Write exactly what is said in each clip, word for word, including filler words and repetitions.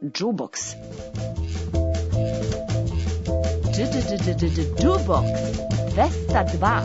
Jukebox. Jukebox dvesta dva.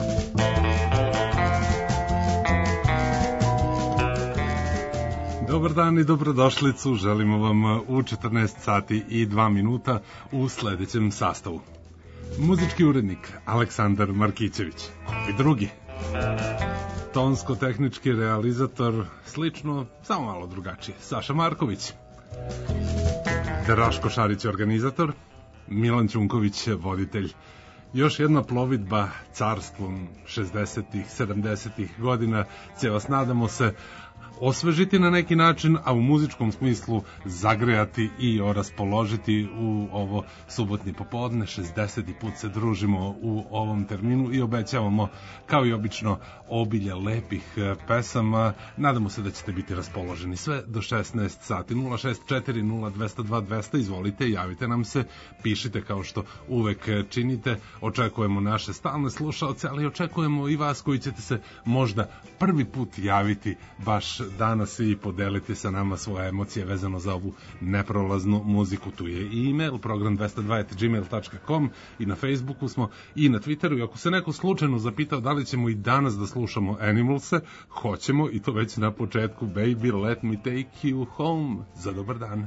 Dobar dan i dobrodošlicu, želimo vam u četrnaest sati i dva minuta u sledećem sastavu. Muzički urednik Aleksandar Markićević i drugi. Tonsko-tehnički realizator, slično, samo malo drugačije, Saša Marković. Draško Šarić organizator, Milan Ćunković voditelj. Još jedna plovidba carstvom šezdesetih, sedamdesetih godina će vas, nadamo se, osvežiti na neki način, a u muzičkom smislu zagrejati i oraspoložiti u ovo subotnje popodne. šezdeseti put se družimo u ovom terminu i obećavamo, kao i obično, obilje lepih pesama. Nadamo se da ćete biti raspoloženi sve do šesnaest sati. Nula šest četiri nula dva nula dva dvesta, izvolite, javite nam se, pišite kao što uvek činite. Očekujemo naše stalne slušalce, ali očekujemo i vas koji ćete se možda prvi put javiti baš danas i podeliti sa nama svoje emocije vezano za ovu neprolaznu muziku. Tu je i e-mail, program dvesta dva at gmail dot com, i na Facebooku smo i na Twitteru. I ako se neko slučajno zapitao da li ćemo i danas da slušamo Animalse, hoćemo, i to već na početku. Baby, let me take you home. Za dobar dan.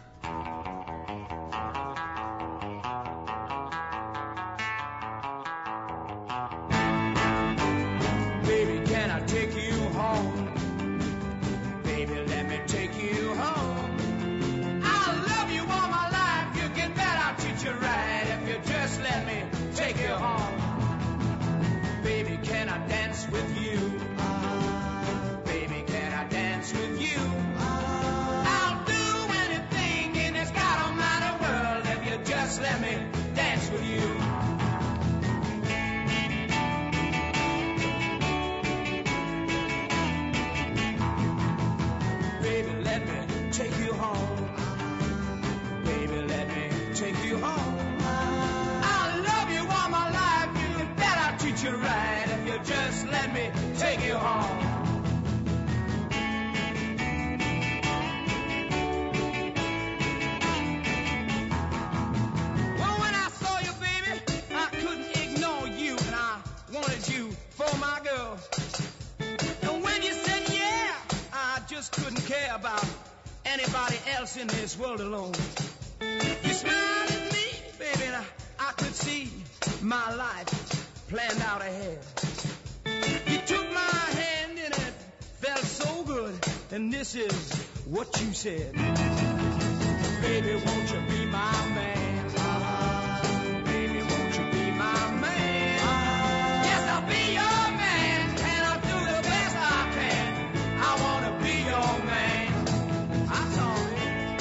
In this world alone, you smiled at me, baby, and I, I could see my life planned out ahead. You took my hand and it felt so good, and this is what you said. Baby, won't you be my man? Uh-huh. Baby, won't you be my man? Uh-huh. Yes, I'll be your man, and I'll do the best I can. I want to be your man. I saw it.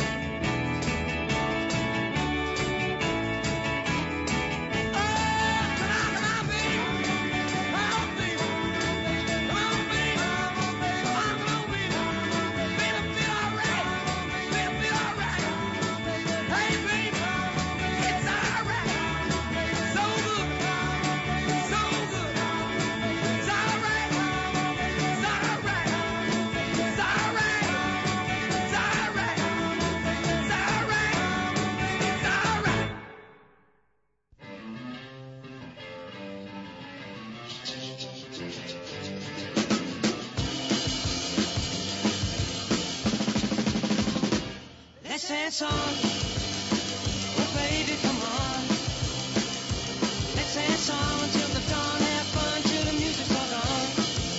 Dance on, oh baby, come on. Let's dance on till the dawn, have fun till the music's all gone.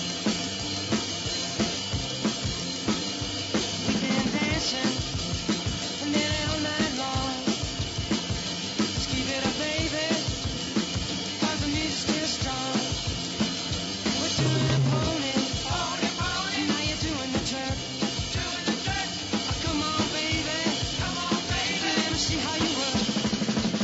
We've been dancing nearly all night long. Let's keep it up, baby, 'cause the music's still strong. We're doing the pony, pony, pony. Now you're doing the jerk. Doing the jerk. Oh, come on, baby. See how you work.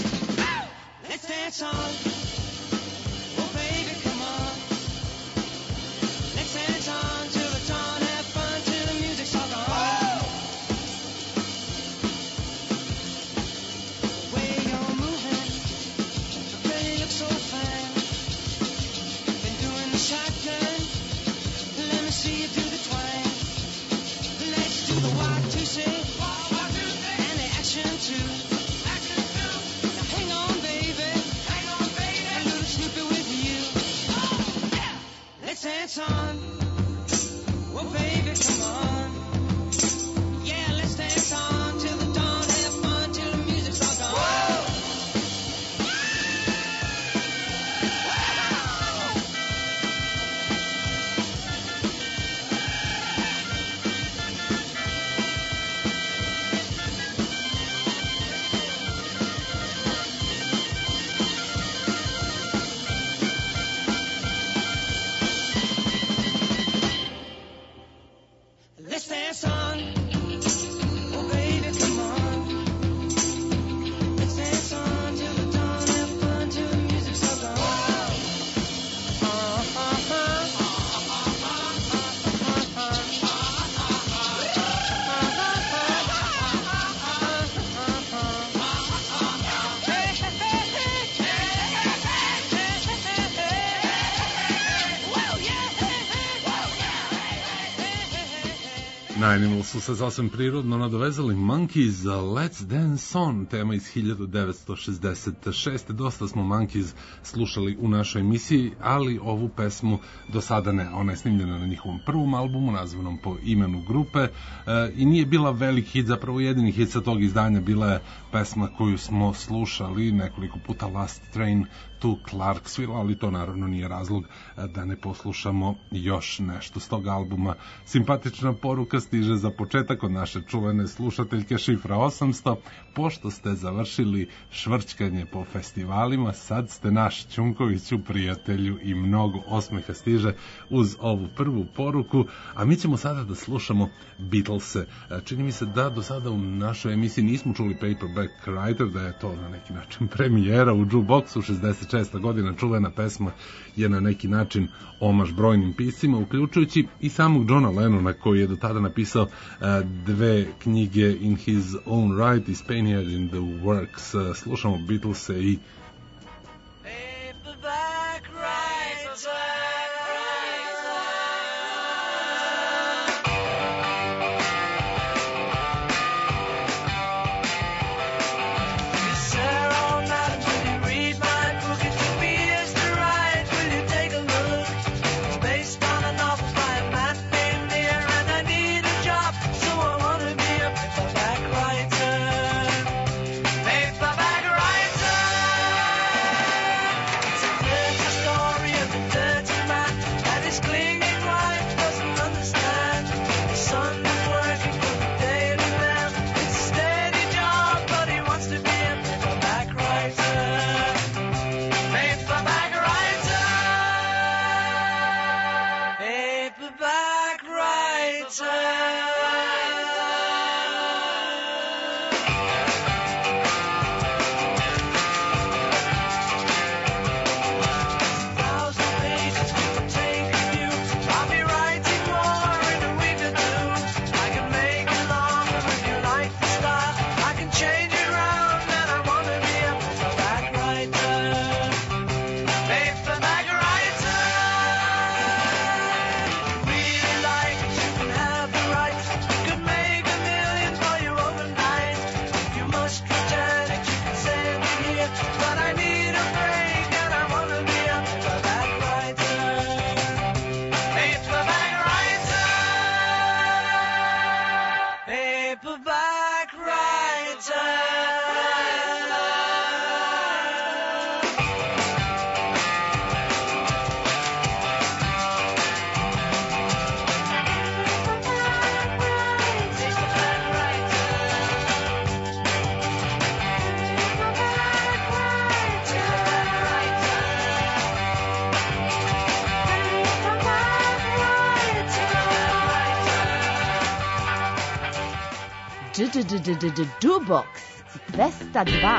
Animal su se sasvim prirodno nadovezali Monkeys, Let's Dance On, tema iz hiljadu devetsto šezdeset šeste. Dosta smo Monkeys slušali u našoj emisiji, ali ovu pesmu do sada ne. Ona je snimljena na njihovom prvom albumu, nazvanom po imenu grupe, e, i nije bila velik hit, zapravo jedini hit sa tog izdanja bila je pesma koju smo slušali nekoliko puta, Last Train to Clarksville, ali to naravno nije razlog da ne poslušamo još nešto s tog albuma. Simpatična poruka stiže za početak od naše čuvene slušateljke Šifra osamsto. Pošto ste završili švrćkanje po festivalima, sad ste naš Ćunkoviću prijatelju, i mnogo osmeha stiže uz ovu prvu poruku. A mi ćemo sada da slušamo Beatlese. Čini mi se da do sada u našoj emisiji nismo čuli Paperback Writer, da je to na neki način premijera u Jukeboxu. Šezdeset šesta godina, čuvena pesma je na neki način omaž brojnim piscima, uključujući i samog Johna Lennona, koji je do tada napisao uh, dve knjige in his own right, i Spaniard in the Works. Uh, slušamo Beatlese i Paperback writer. Jukebox dvesta dva.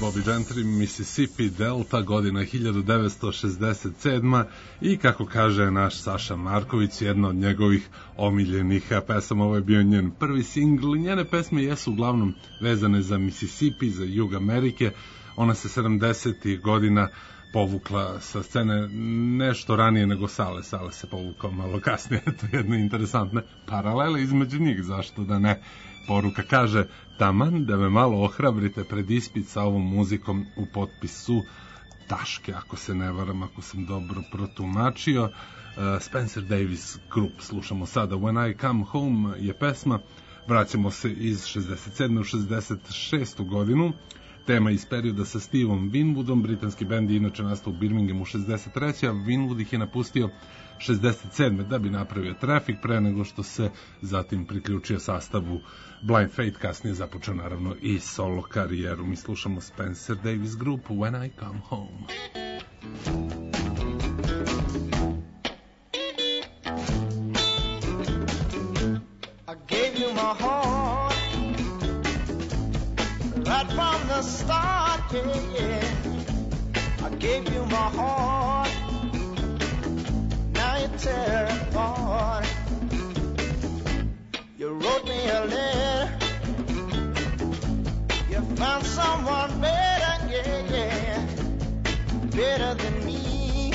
Bobby Gentry, Mississippi Delta, godina hiljadu devetsto šezdeset sedma i kako kaže naš Saša Marković, jedna od njegovih omiljenih pesama. Ovo je bio njen prvi singl. Njene pesme jesu uglavnom vezane za Mississippi, za jug Amerike. Ona se sedamdesetih godina povukla sa scene nešto ranije nego Sale. Sale se povukao malo kasnije. To je jedna interesantna paralela između njih, zašto da ne. Poruka kaže, taman da me malo ohrabrite pred ispit sa ovom muzikom, u potpisu Taške, ako se ne varam, ako sam dobro protumačio. uh, Spencer Davis Group slušamo sada. When I Come Home je pesma. Vraćamo se iz šezdeset sedme u šezdeset šestu godinu. Tema iz perioda sa Steveom Winwoodom. Britanski bend je inače nastao u Birminghamu u šezdeset trećoj a Winwood ih je napustio šezdeset sedme da bi napravio Traffic pre nego što se zatim priključio sastavu Blind Fate, kasnije započeo naravno i solo karijeru. Mi slušamo Spencer Davis Group, When I Come Home. I gave you my heart right from the start, yeah, yeah. I gave you my heart, now you tear it apart. You wrote me a letter, you found someone better, yeah, yeah, better than me.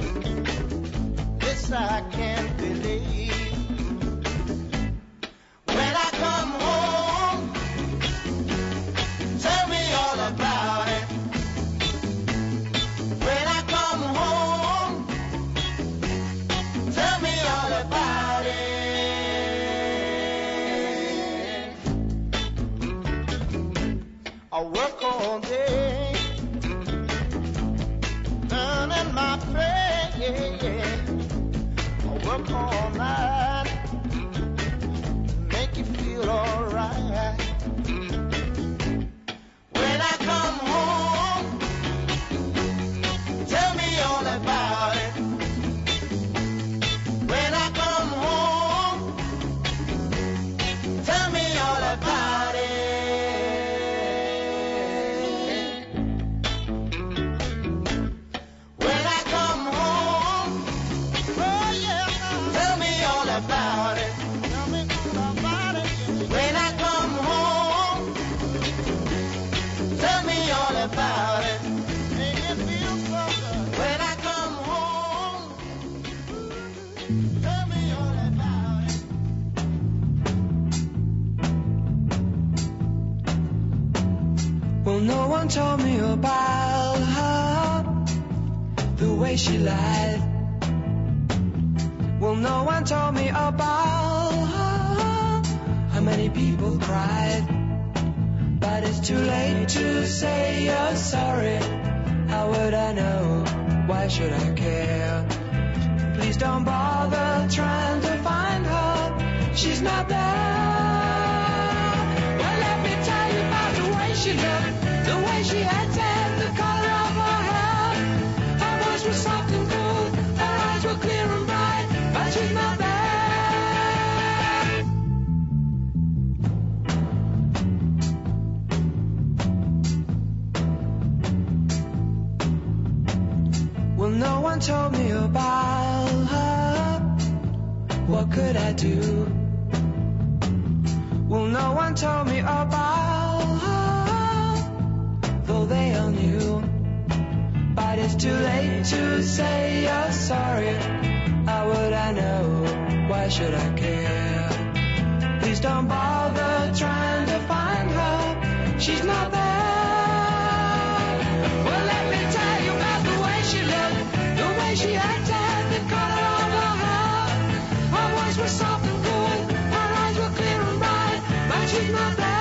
This I can't believe. When I come home, tell me all about it. When I come home, tell me all about it. I work all day, earning my pay, yeah, yeah. I work all night, make you feel alright. When I come home, tell me all about it. When I come home, tell me all about it. When I come home, oh yeah, tell me all about it. Tell me all about it. When I come home, tell me all about it. Make it feel so good. When I come home, tell me all about it. Well, no one told me about her, the way she lied. Well, no one told me about her, how many people cried. But it's too late to say you're sorry. How would I know? Why should I care? Please don't bother trying to find her. She's not there. Well, let me tell you about the way she looked, the way she acted, the color of her hair. Her voice was soft and cool, her eyes were clear and bright, but she's not there. Well, no one told me about her. What could I do? Well, no one told me about her, though they all knew. But it's too late to say you're sorry. How would I know? Why should I care? Please don't bother trying to find her. She's not there. Well, let me tell you about the way she looked, the way she acted, the color of her hair. Her voice was soft and cool, her eyes were clear and bright, but she's not there.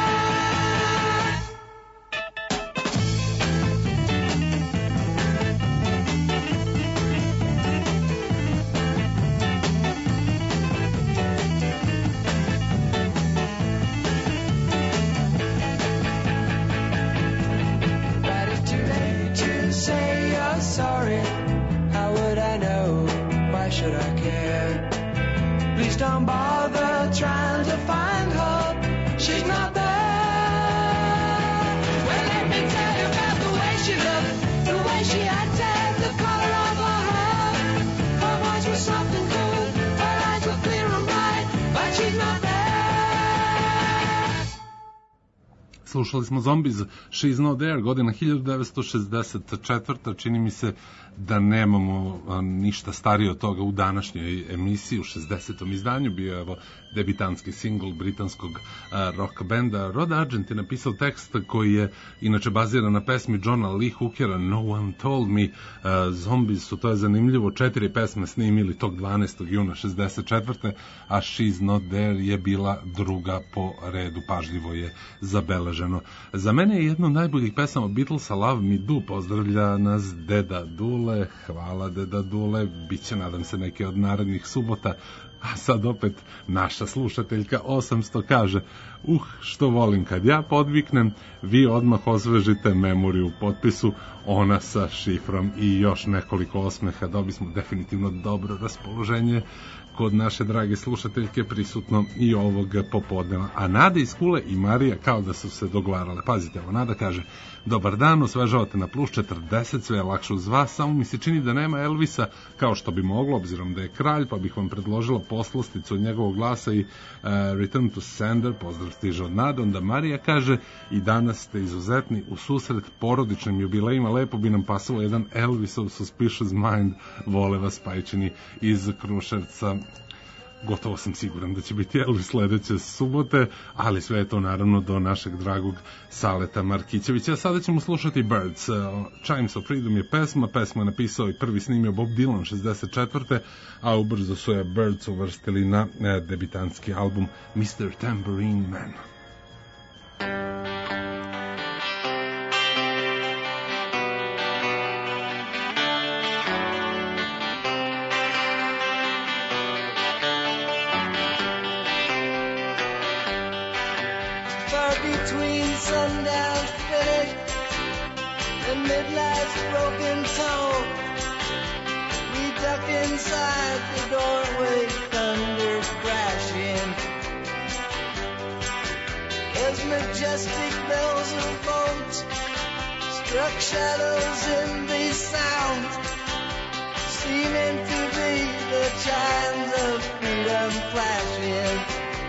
But it's too late to say you're sorry. How would I know? Why should I care? Please don't bother trying to find her. She's not there. Well, let me tell you Slušali smo Zombies, She's Not There, godina hiljadu devetsto šezdeset četvrta. Čini mi se da nemamo a, ništa starije od toga u današnjoj emisiji. U šezdesetom izdanju bio je evo debitanski singl britanskog a, rock benda. Rod Argent je napisao tekst koji je inače baziran na pesmi Johna Lee Hookera No One Told Me. A, Zombies su, to je zanimljivo, četiri pesme snimili tog dvanaestog juna šezdeset četvrte. a She's Not There je bila druga po redu, pažljivo je zabeleženo. Za mene je jedna od najboljih pesama Beatlesa Love Me Do. Pozdravlja nas Deda Dule, hvala Deda Dule, biće nadam se neke od narednih subota. A sad opet naša slušateljka osamsto kaže: uh, što volim kad ja podviknem, vi odmah osvežite memoriju u potpisu, ona sa šifrom i još nekoliko osmeha, da bismo definitivno dobro raspoloženje kod naše drage slušateljke prisutno i ovog popodneva. A Nada iz Kule i Marija kao da su se dogovarale. Pazite, evo Nada kaže: dobar dan, osvežavate na plus četrdeset, sve je lakše uz vas, samo mi se čini da nema Elvisa kao što bi moglo, obzirom da je kralj, pa bih vam predložila poslasticu od njegovog glasa i uh, Return to Sender, pozdrav stiže od Nada. Onda Marija kaže: i danas ste izuzetni, u susret porodičnim jubilejima lepo bi nam pasalo jedan Elvisov Suspicious Mind, vole vas Pajčini iz Kruševca. Gotovo sam siguran da će biti Elvis sledeće subote, ali sve je to naravno do našeg dragog Saleta Markićevića. A sada ćemo slušati Birds. Chimes of Freedom je pesma, pesma je napisao i prvi snimio Bob Dylan šezdeset četvrte. a ubrzo su je Birds uvrstili na debitanski album mister Tambourine Man. Between sundown's finish and midnight's broken tone, we duck inside the doorway, thunder crashing as majestic bells of boats struck shadows in these sounds, seeming to be the chimes of freedom flashing.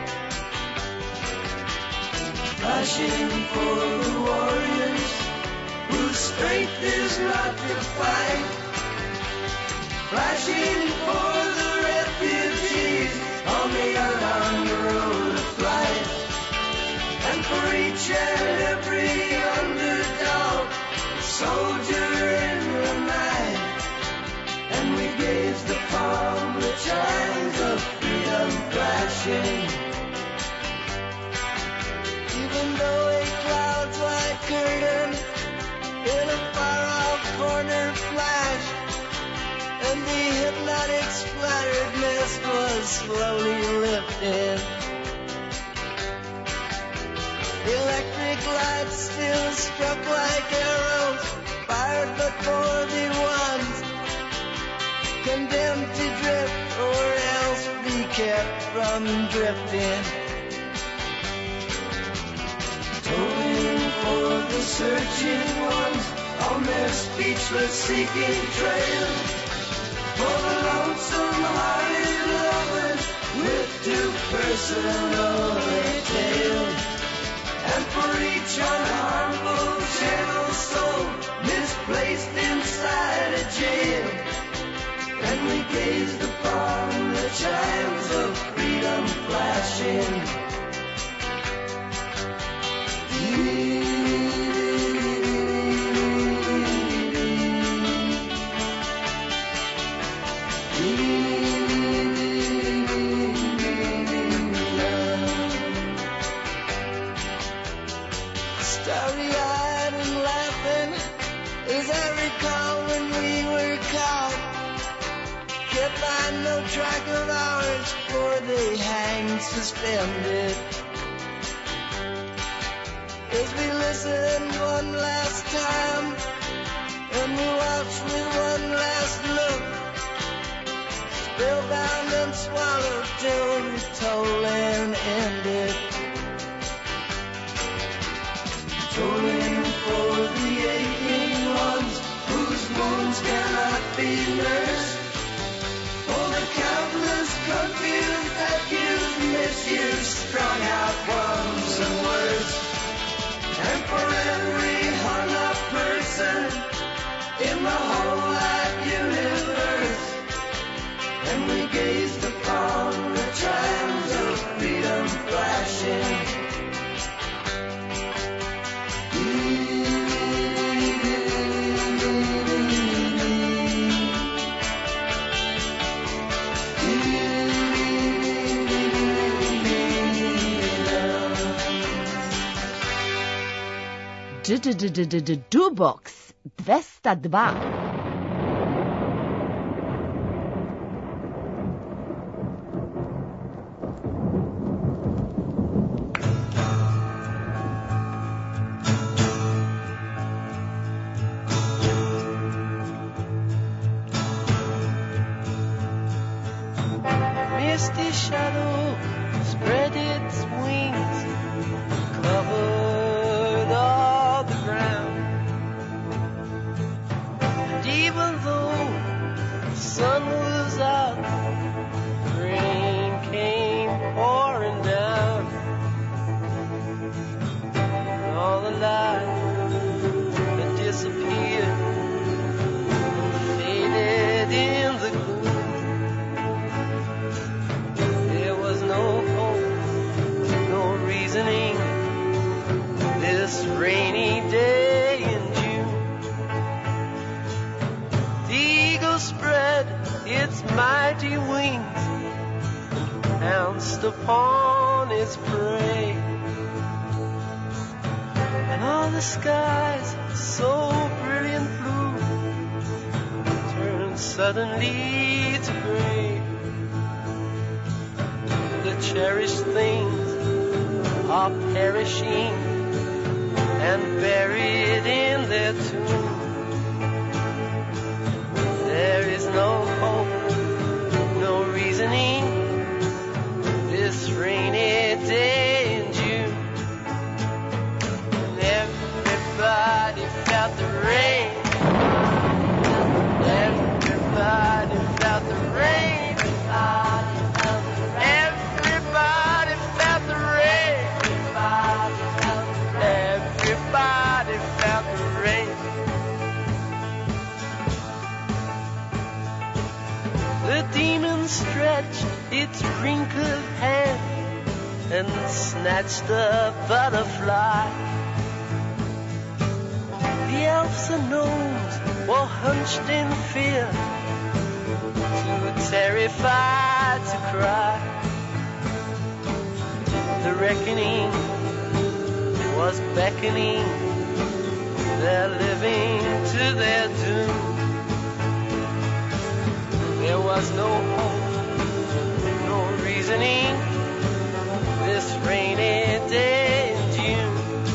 Flashing for the warriors whose strength is not to fight. Flashing for the refugees on the unarmed road of flight. And for each and every underdog, soldier in the night. And we gaze upon the chimes of freedom flashing. Even though a cloud's white curtain in a far-off corner flashed, and the hypnotic splattered mist was slowly lifted, electric lights still struck like arrows, fired but for the ones condemned to drift or else be kept from drifting. Tolling for the searching ones on their speechless seeking trail, for the lonesome hearted lovers with too personal a tale, and for each unharmful gentle soul misplaced inside a jail. And we gazed upon the chimes of freedom flashing. Starry-eyed and laughing as I recall when we were caught, kept by no track of ours, for they hanged suspended. As we listened one last time, and we watched with one last look, spellbound and swallowed till the tolling ended. Tolling for the aching ones whose wounds cannot be nursed, for the countless confused, accused, misused, strung out ones and words. Dubox dvesta dva. Misty shadow spread its wings, covered all the ground. And even though the sun was out, rain came pouring down. And all the light had disappeared and faded in the gloom. No hope, no reasoning, this rainy day in June. The eagle spread its mighty wings and pounced upon its prey. And all the skies, so brilliant blue, turned suddenly to gray. The cherished things are perishing and buried in their tomb. There is no hope, no reasoning, this rainy day in June. And everybody felt the rain. Everybody felt the rain. Everybody felt the rain. Everybody felt the rain. The demon stretched its wrinkled hand and snatched a butterfly. The elves and gnomes were hunched in fear, too terrified to cry. The reckoning was beckoning, they're living to their doom. There was no hope, no reasoning, this rainy day in June.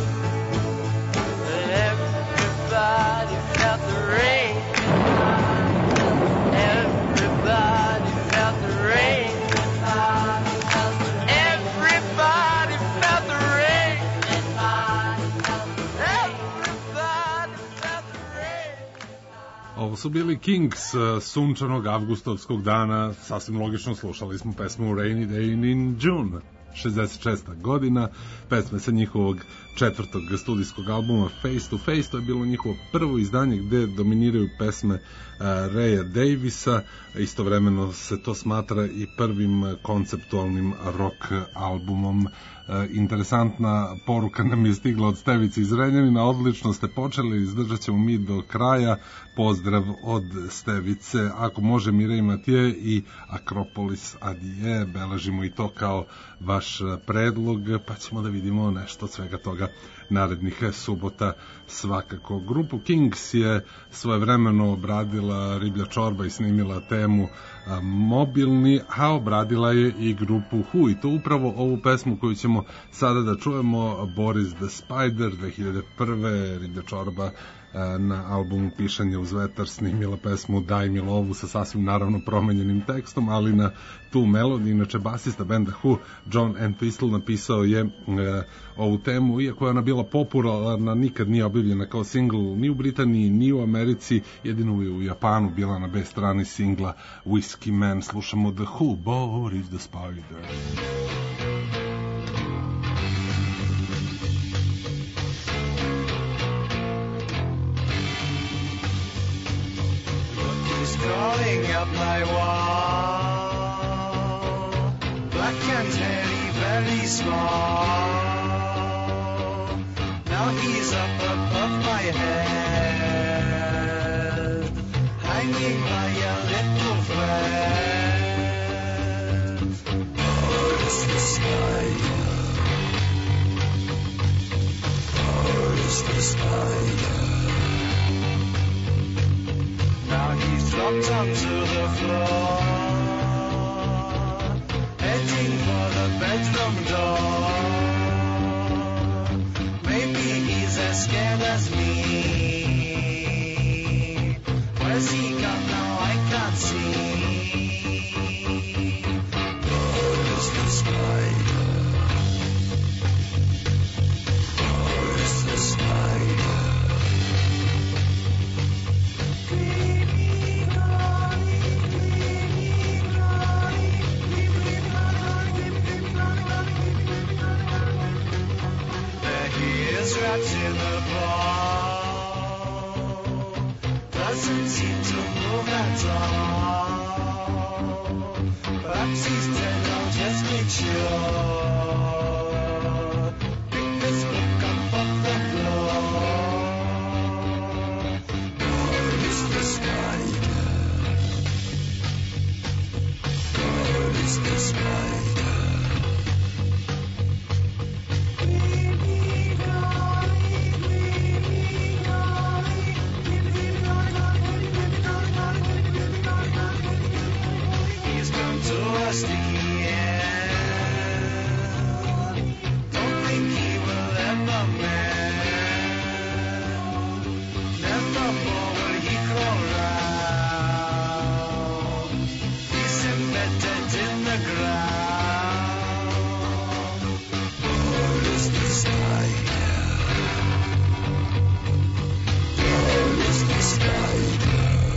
And everybody felt the rain. Everybody felt the rain. Everybody felt the rain. Everybody felt the rain. Ovo su bili Kings, uh, sunčanog avgustovskog dana, sasvim logično slušali smo pesmu Rainy Day in June, šezdeset šesta godina, pesme sa njihovog četvrtog studijskog albuma Face to Face. To je bilo njihovo prvo izdanje gde dominiraju pesme uh, Raya Davisa. Istovremeno se to smatra i prvim konceptualnim rock albumom. E, interesantna poruka nam je stigla od Stevice iz Renjanina. Odlično ste počeli, izdržat ćemo mi do kraja. Pozdrav od Stevice. Ako može, Mireille Mathieu i Akropolis Adije. Beležimo i to kao vaš predlog, pa ćemo da vidimo nešto od svega toga narednih subota svakako. Grupu Kings je svojevremeno obradila Riblja čorba i snimila temu a, Mobilni, a obradila je i grupu Who, i to upravo ovu pesmu koju ćemo sada da čujemo, Boris the Spider, dve hiljade prve. Riblja čorba na albumu Pišanje uz vetar snimila pesmu Daj mi lovu sa sasvim naravno promenjenim tekstom, ali na tu melodiju. Inače basista benda Who, John Entwistle, napisao je e, ovu temu, iako je ona bila popularna, nikad nije objavljena kao singl ni u Britaniji, ni u Americi, jedino je u Japanu bila na B strani singla Whiskey Man. Slušamo The Who, Boris the Spider. Crawling up my wall, black and hairy, very small. Now he's up above my head, hanging by a little thread. Boris the Spider, Boris the Spider. from the door. Maybe he's as scared as me. Where's he gone now? I can't see. Where is the spider? Where is the spider? Wrapped in a ball, doesn't seem to move at all. Perhaps he's dead, I'll just make sure. Pick this book up off the floor. God is the spider. God is the spider. The end. Don't think he will ever mend. Never more will he crawl round. He's embedded in the ground. Where is the spider? Where is the spider?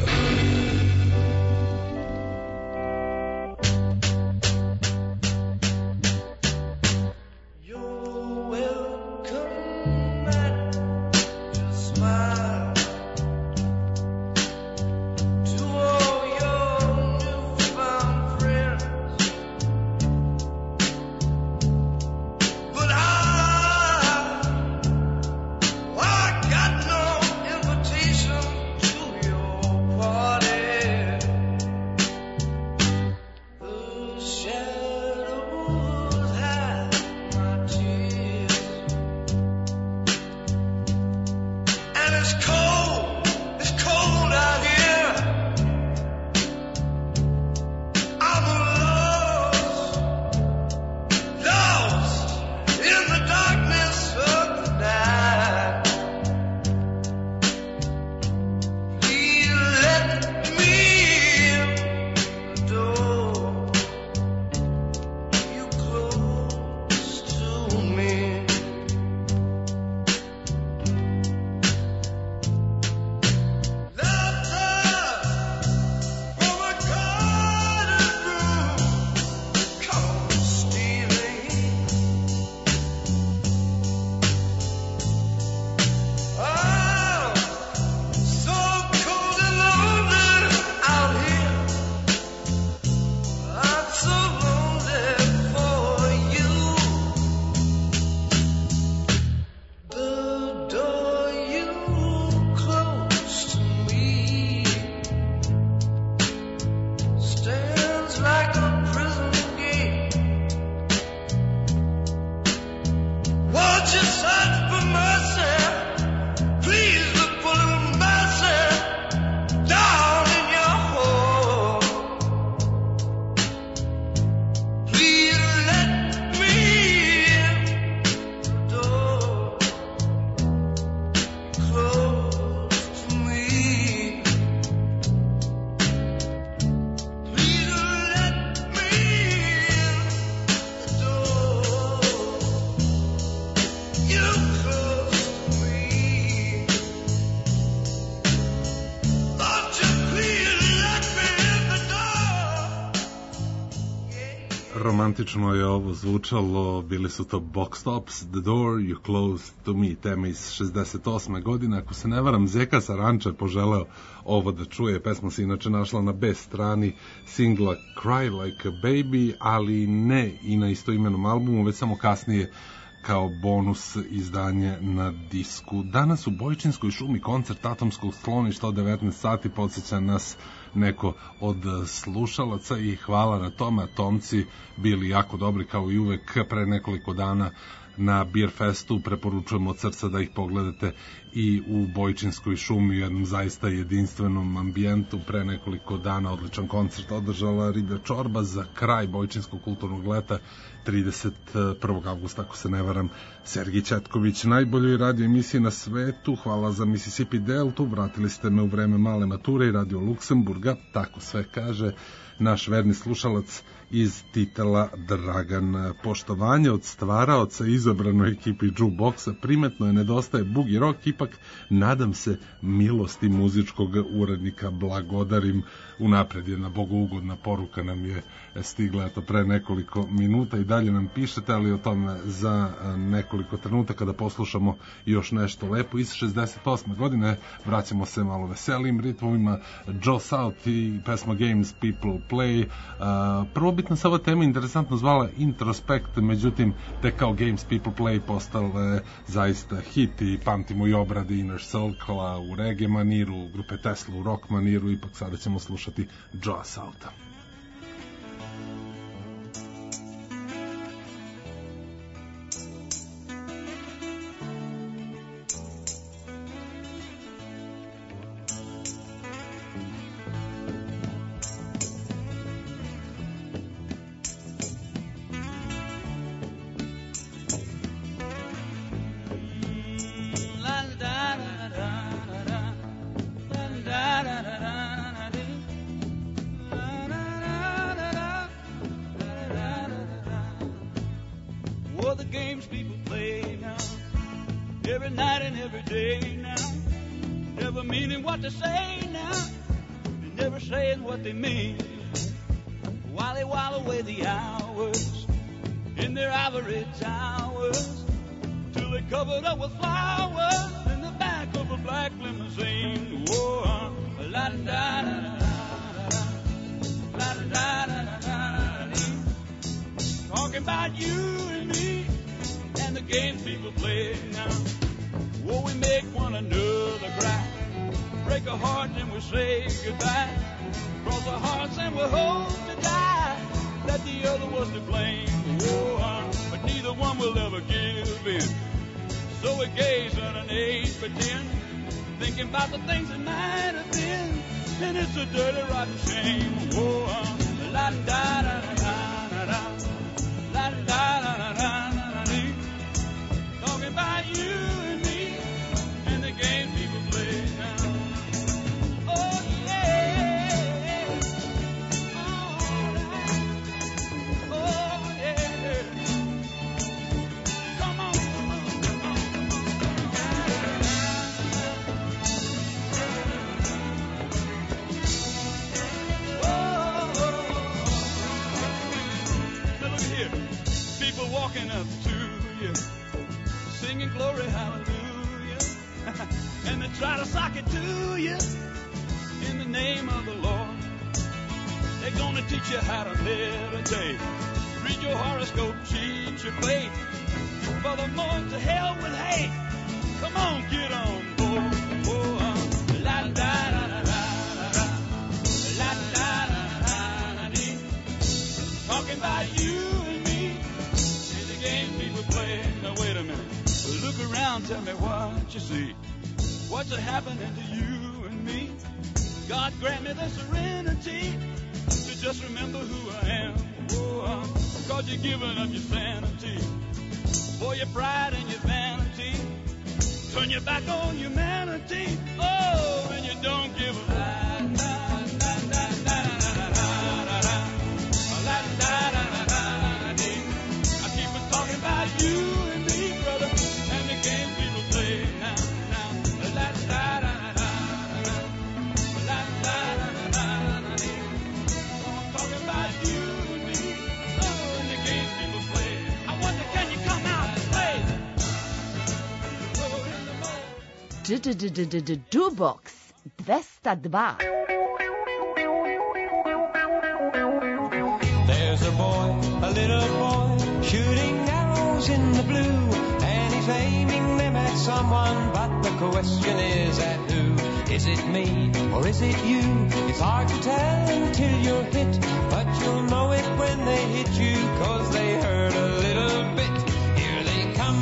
Romantično je ovo zvučalo, bili su to Box Tops, The Door You Closed to Me, tema iz šezdeset osme godine. Ako se ne varam, Zeka Saranča je poželeo ovo da čuje. Pesma se inače našla na B strani singla Cry Like a Baby, ali ne i na istoimenom albumu, već samo kasnije kao bonus izdanje na disku. Danas u Bojčinskoj šumi koncert Atomskog skloništa od devetnaest sati, podsjeća nas neko od slušalaca i hvala na tome. Atomci bili jako dobri kao i uvek. Pre nekoliko dana na Beer Festu. Preporučujemo od srca da ih pogledate i u Bojčinskoj šumi u jednom zaista jedinstvenom ambijentu. Pre nekoliko dana odličan koncert održala Riblja čorba za kraj Bojčinskog kulturnog leta trideset prvog avgusta, ako se ne varam. Sergij Ćetković, najboljoj radio emisiji na svetu, hvala za Mississippi Deltu, vratili ste me u vreme male mature i Radio Luksemburga, tako sve kaže naš verni slušalac iz titela Dragan. Poštovanje od stvaraoca izabranoj ekipi Jukeboxa, primetno je nedostaje bugi rock, ipak nadam se milosti muzičkog urednika blagodarim. Unapred jedna bogougodna poruka nam je stigla eto pre nekoliko minuta i dalje nam pišete, ali o tome za nekoliko trenutaka da poslušamo još nešto lepo. Iz šezdeset osme godine vraćamo se malo veselim ritmovima, Joe South i pesma Games People Play. Prvobitno se ova tema interesantno zvala Introspect, međutim te kao Games People Play postale zaista hit i pamtimo i obrade Inner Circle-a u reggae maniru, grupe Tesla u rock maniru, ipak sada ćemo slušati Joe Southa. Jukebox dvesta dva. There's a boy, a little boy, shooting arrows in the blue, and he's aiming them at someone, but the question is at who? Is it me, or is it you? It's hard to tell until you're hit, but you'll know it when they hit you, 'cause they hurt a little bit. Here they come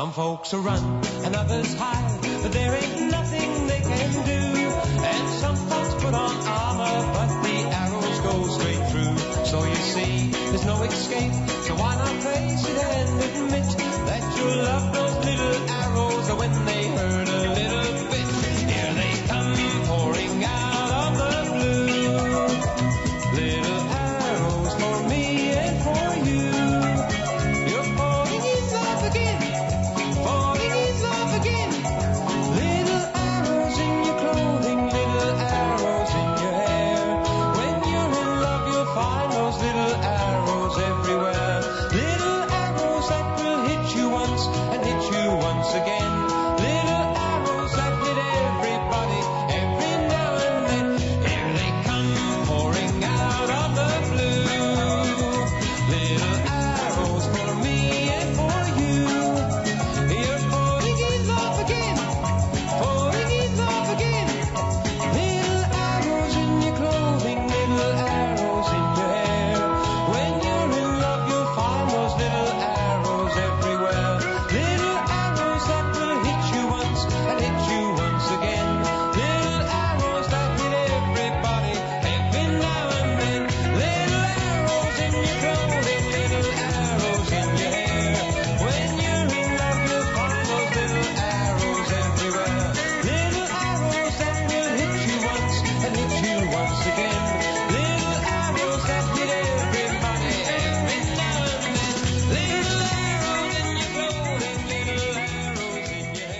Some folks are run and others hide, but there ain't nothing they can do. And some folks put on armor, but the arrows go straight through. So you see, there's no escape, so why not face it and admit that you love those little arrows when they hurt a little bit. Here they come pouring out of the blue, little arrows for me and for you. You're falling in love again, falling in love again. Little arrows in your clothing, little arrows in your hair. When you're in love you'll find those little arrows everywhere. Little arrows that will hit you once and hit you once again. Little arrows that hit everybody every now and then. Here they come pouring out of the blue, little arrows for me and for you. You're falling in love again, falling in love again. Little arrows in your clothing, little arrows in your hair. When you're in love you'll find those little arrows everywhere. Little arrows that will hit you once and hit you once again. Little arrows that hit everybody every now and then. Little arrows in your clothing, little arrows in your hair. When you're in love you'll find those little arrows everywhere. Little arrows that will hit you once and hit you once again. Little arrows that hit everybody every now and then. Little arrows in your clothing, little arrows in your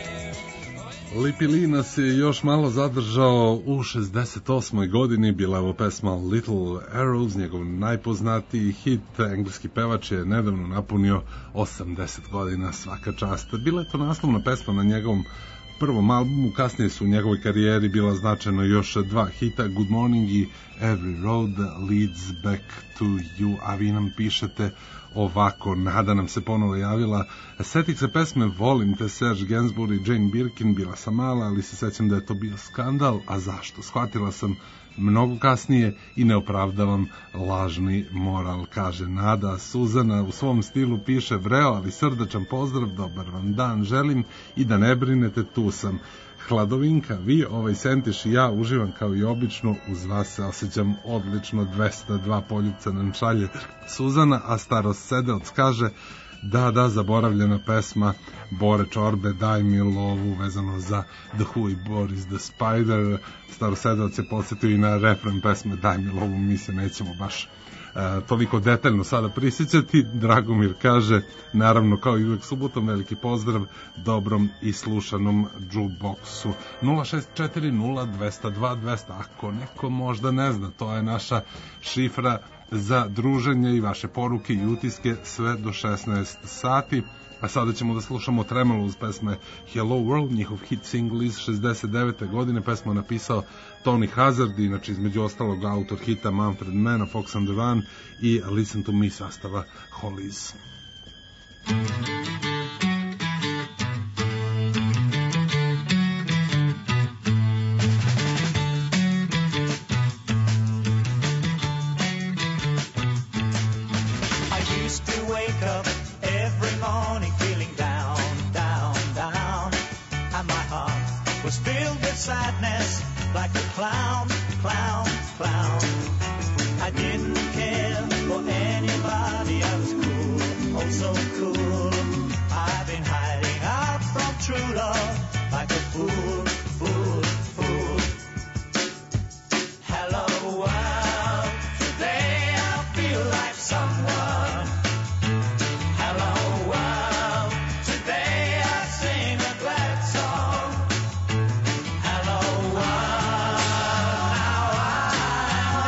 hair. Lipi Lee nas je još malo zadržao u šezdeset osmoj godini, bila je ovo pesma Little Arrows, njegov najpoznatiji hit. Engleski pevač je nedavno napunio osamdeset godina, svaka čast. Bila je to naslovna pesma na njegovom prvom albumu, kasnije su u njegovoj karijeri bila značajno još dva hita, Good Morning i Every Road Leads Back to You, a vi nam pišete ovako. Nada nam se ponovo javila. Setit se pesme Volim te, Serge Gainsbourg i Jane Birkin, bila sam mala, ali se sećam da je to bio skandal. A zašto? Shvatila sam mnogo kasnije i ne opravdavam lažni moral, kaže Nada. Suzana u svom stilu piše vreo, ali srdačan pozdrav, dobar vam dan želim i da ne brinete, tu sam. Hladovinka, vi, ovaj Sentiš i ja uživam kao i obično, uz vas se osjećam odlično, dvesta dva poljubca nam šalje Suzana, a Starosedeoc kaže da, da, zaboravljena pesma Bore Čorbe, Daj mi lovu, vezano za The Who i Boris the Spider. Starosedeoc je podsjetio i na refren pesme Daj mi lovu, mi se nećemo baš E, toliko detaljno sada prisjećati. Dragomir kaže, naravno kao i uvek subotom, veliki pozdrav dobrom i slušanom jukeboxu. Nula šest četiri nula dva dva dvesta, ako neko možda ne zna, to je naša šifra za druženje i vaše poruke i utiske sve do šesnaest sati. A sada ćemo da slušamo Tremolo uz pesme Hello World, njihov hit single iz šezdeset devete godine. Pesmu napisao Tony Hazard, inače između ostalog autor hita Manfred Mann, Fox and the Van i Listen to Me sastava Hollies. I used to wake up every morning feeling down, down, down, and my heart was filled with sadness like a clown, clown, clown. I didn't care for anybody, I was cool, oh so cool. I've been hiding out from true love like a fool, fool, fool. Hello world, today I feel like someone. Hello world, today I sing a glad song. Hello world, now I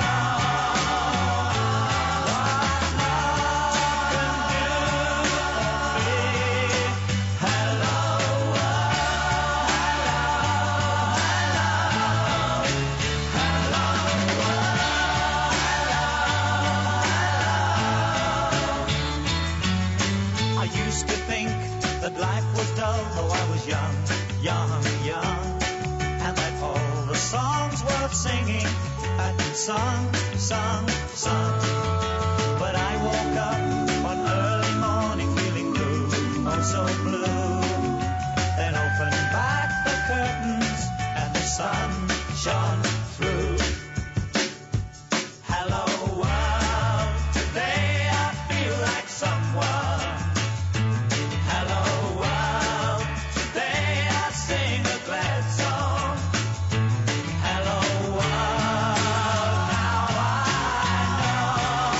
singing, I've been sung, sung, sung. But I woke up one early morning feeling blue, oh so blue. shone through. Hello world, today I feel like someone. Hello world, today I sing a glad song. Hello world, now I know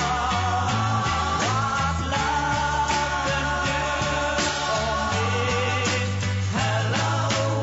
what love can do for me. Hello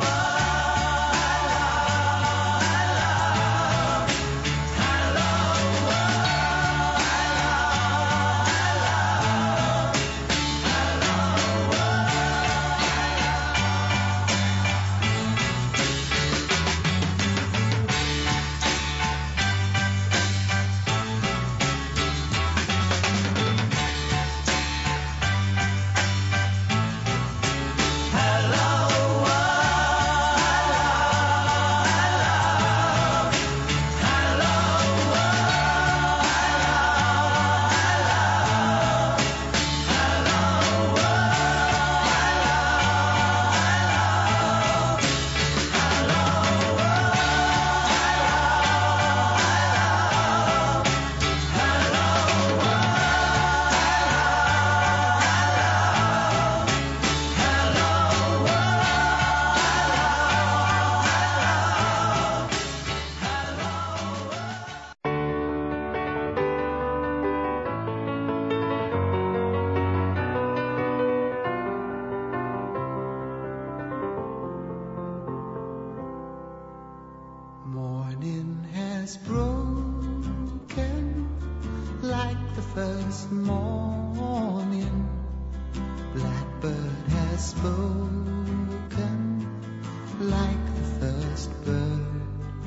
Morning has broken like the first morning. Blackbird has spoken like the first bird.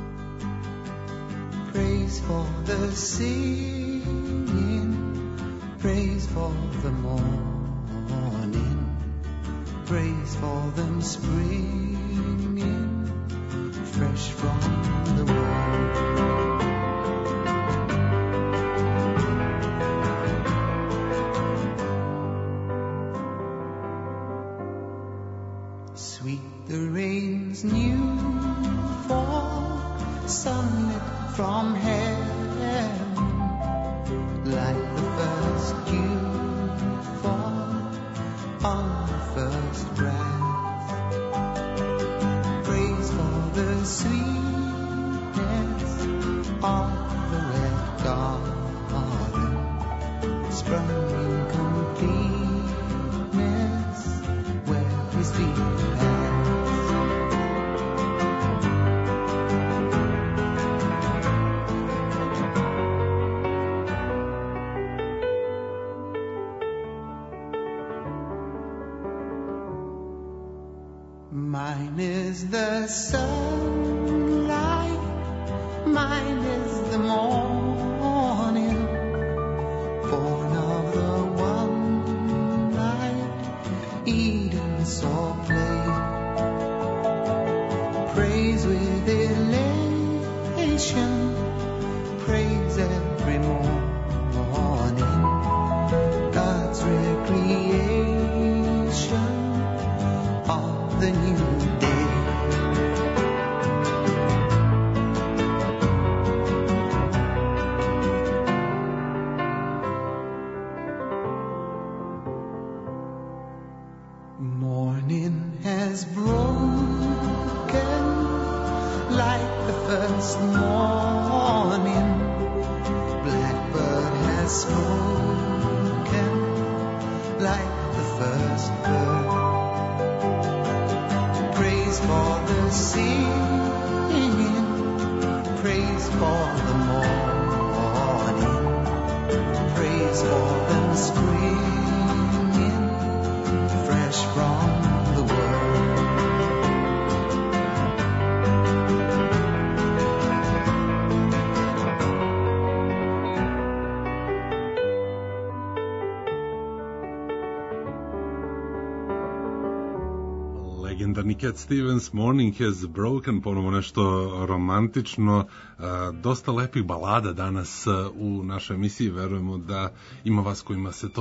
Praise for the singing, praise for the morning, praise for them springing fresh from the world. Sweet the rain's new fall, sunlit from heaven, like the first dew fall on the first breath. Praise for the sweetness of the wet garden, sprung in completeness where his feet pass. Mine is the sunlight, mine is the morning, born of the one light Eden saw play. Praise with elation, praise every morning, God's recreation of the new day. Morning has broken like the first morning. Blackbird has spoken like the first bird. Praise for the singing, praise for the morning, praise for them springing fresh from the world. Legendarni Cat Stevens, Morning Has Broken, ponovo nešto romantično, dosta lepih balada danas u našoj emisiji, verujemo da ima vas kojima se to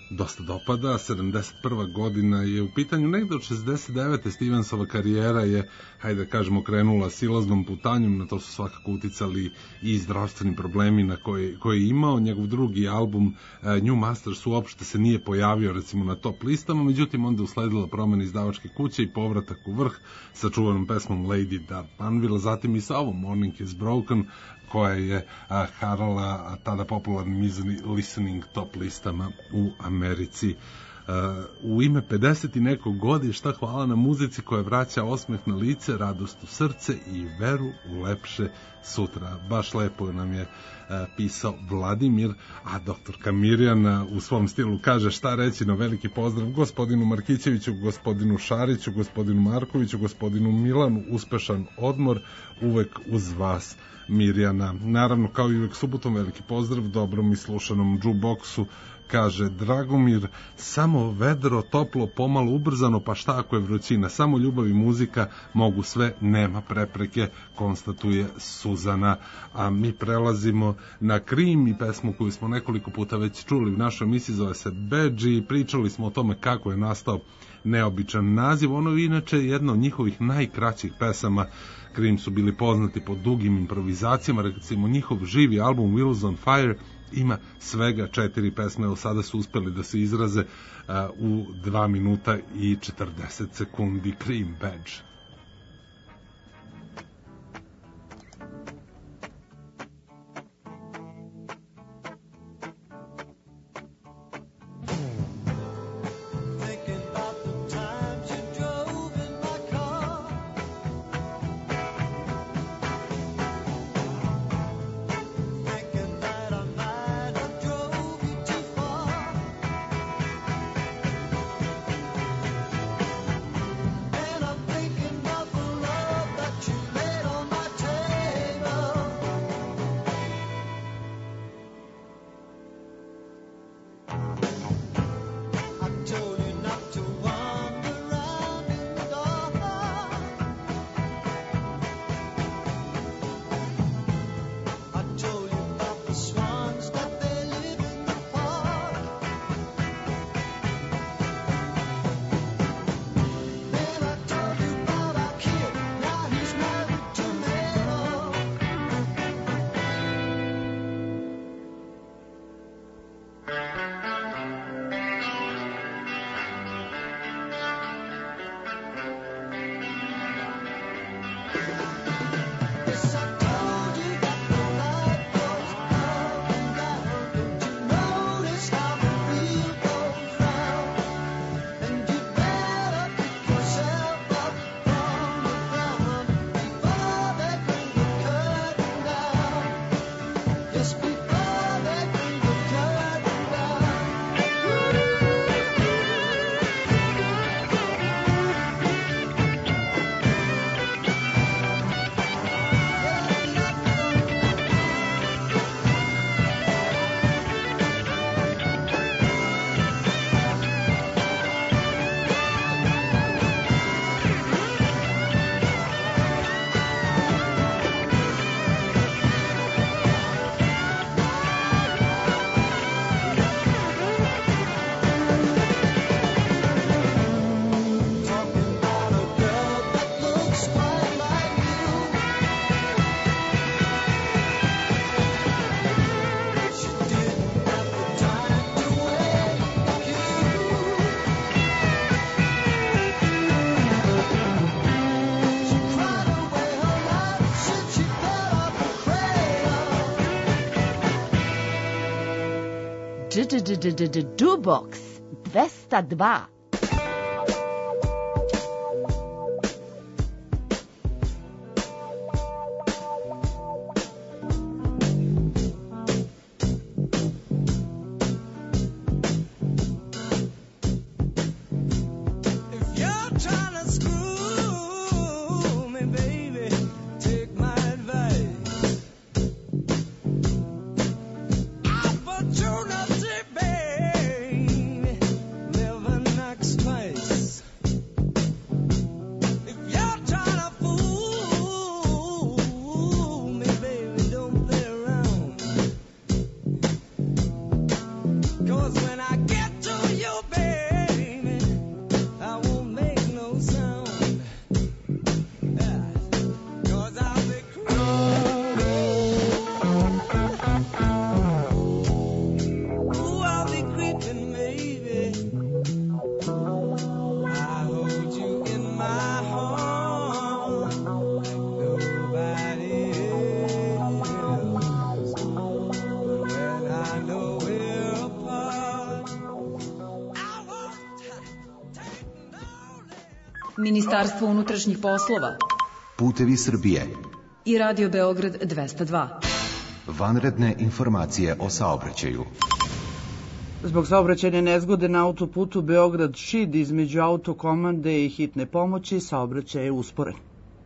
dosta dopada. sedamdeset prva godina je u pitanju, negde od šezdeset devete Stevensova karijera je, hajde da kažemo, krenula silaznom putanjom, na to su svakako uticali i zdravstveni problemi na koje, koje je imao. Njegov drugi album uh, New Masters uopšte se nije pojavio recimo na top listama, međutim onda usledila promena izdavačke kuće i povratak u vrh sa čuvanom pesmom Lady Darbanville, zatim i sa ovom Morning is Broken, koja je a, harala tada popularnim listening top listama u Americi. A, u ime pedeset i nekog godišta hvala na muzici koja vraća osmeh na lice, radost u srce i veru u lepše sutra. Baš lepo nam je a, pisao Vladimir, a doktorka Mirjana u svom stilu kaže šta reći na veliki pozdrav gospodinu Markićeviću, gospodinu Šariću, gospodinu Markoviću, gospodinu Milanu, uspešan odmor, uvek uz vas Mirjana. Naravno, kao i uvek subotom, veliki pozdrav dobrom i slušanom jukeboxu, kaže Dragomir, samo vedro, toplo, pomalo ubrzano, pa šta ako je vrućina, samo ljubav i muzika mogu sve, nema prepreke, konstatuje Suzana. A mi prelazimo na Krim i pesmu koju smo nekoliko puta već čuli u našoj emisiji, zove se Badge i pričali smo o tome kako je nastao neobičan naziv. Ono je inače jedna od njihovih najkraćih pesama. Krim su bili poznati po dugim improvizacijama, recimo njihov živi album Wheels on Fire ima svega četiri pesme, evo sada su uspeli da se izraze uh, u dva minuta i četrdeset sekundi. Krim, Badge. Jukebox dvesta dva. Never not Ministarstvo unutrašnjih poslova, Putevi Srbije i Radio Beograd dvesta dva. Vanredne informacije o saobraćaju. Zbog saobraćajne nezgode na autoputu Beograd-Šid između autokomande i hitne pomoći saobraćaj je usporen.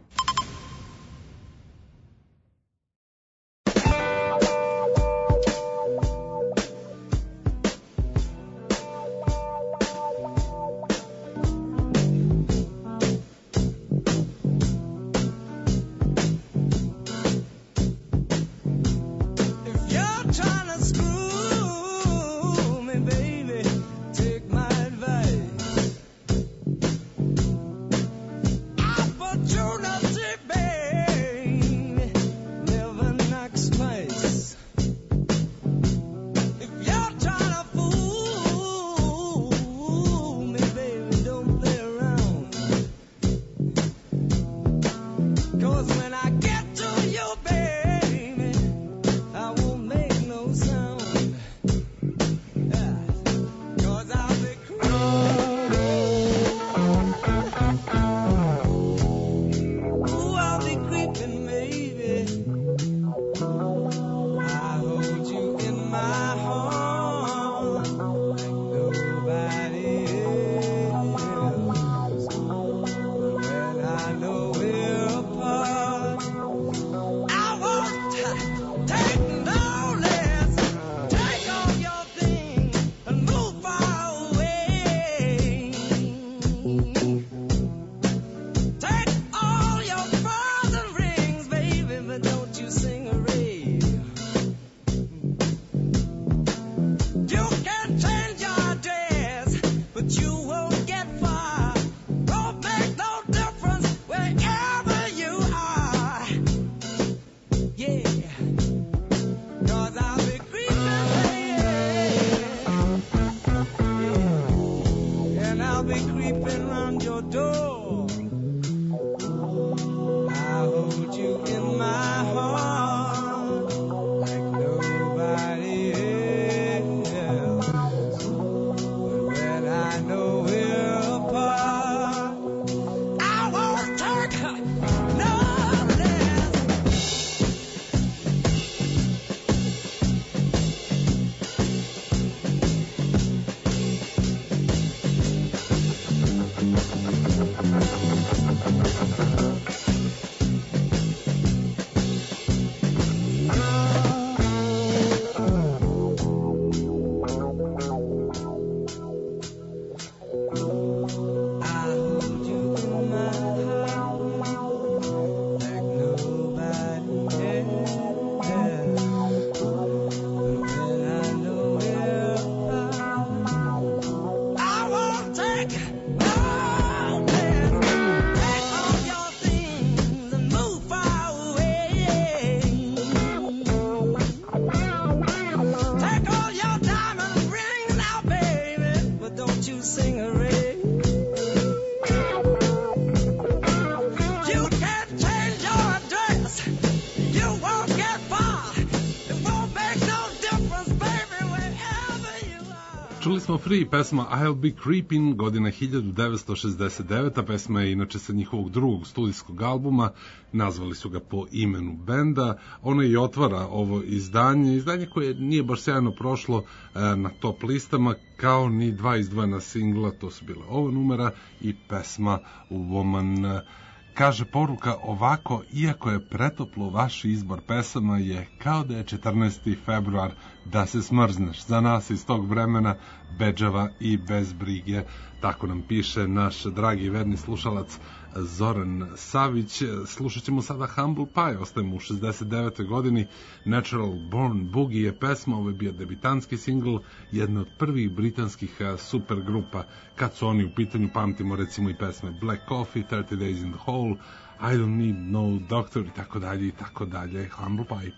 Čuli smo Free, pesma I'll Be Creepin', godina hiljadu devetsto šezdeset deveta. Pesma je inače sa njihovog drugog studijskog albuma, nazvali su ga po imenu benda. Ona i otvara ovo izdanje, izdanje koje nije baš sjajno prošlo e, na top listama, kao ni dva izdvojena singla, to su bile ova numera i pesma Woman. Kaže poruka ovako: iako je pretoplo, vaš izbor pesama je kao da je četrnaesti februar, da se smrzneš. Za nas iz tog vremena bedžava i bez brige. Tako nam piše naš dragi i verni slušalac Zoran Savić. Slušat ćemo sada Humble Pie, ostajemo u šezdeset devetoj godini. Natural Born Boogie je pesma, ovo je bio debitanski singl jedne od prvih britanskih super grupa. Kad su oni u pitanju, pamtimo recimo i pesme Black Coffee, thirty days in the Hole, I Don't Need No Doctor i tako dalje i tako dalje. Humble Pie.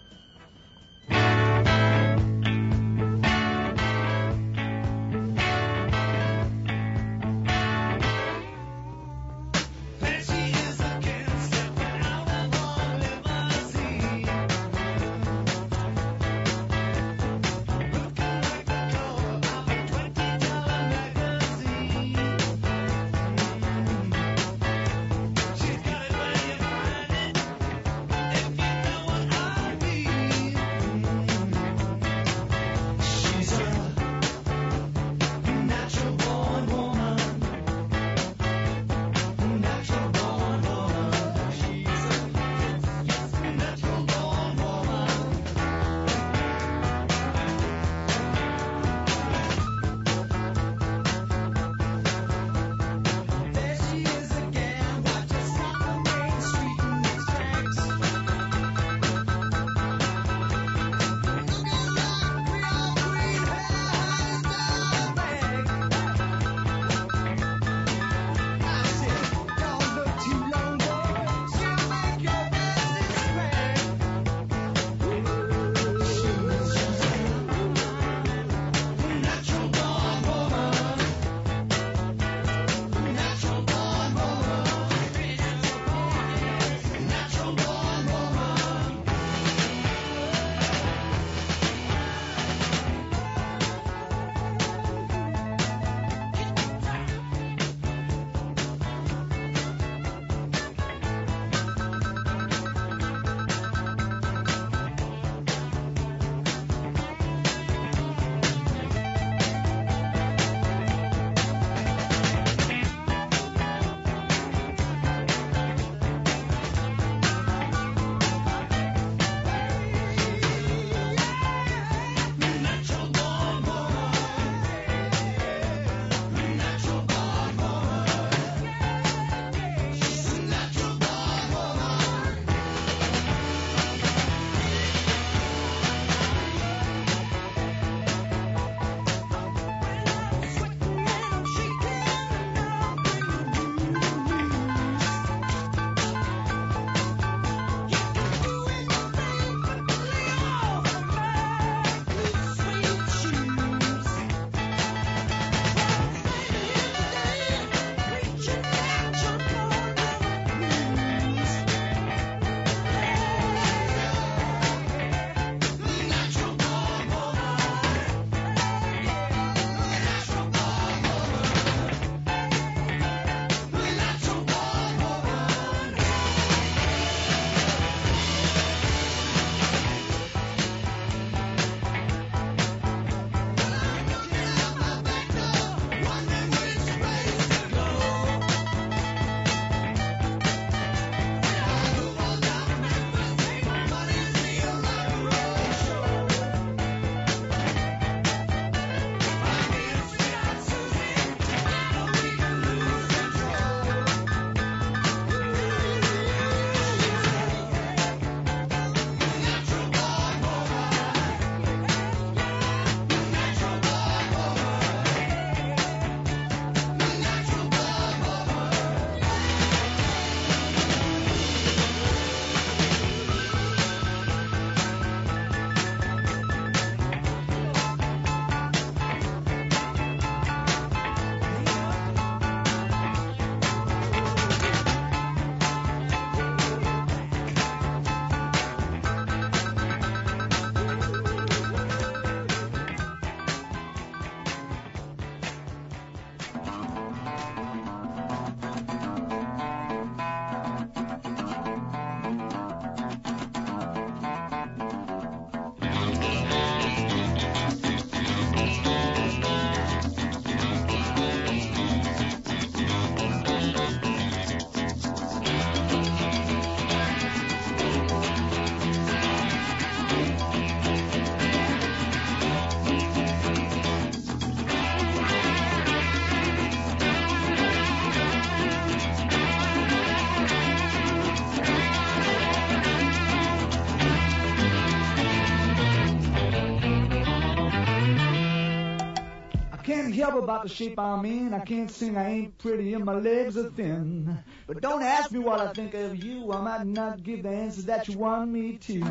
help about the shape I'm in. I can't sing, I ain't pretty, and my legs are thin. But don't ask me what I think of you. I might not give the answers that you want me to.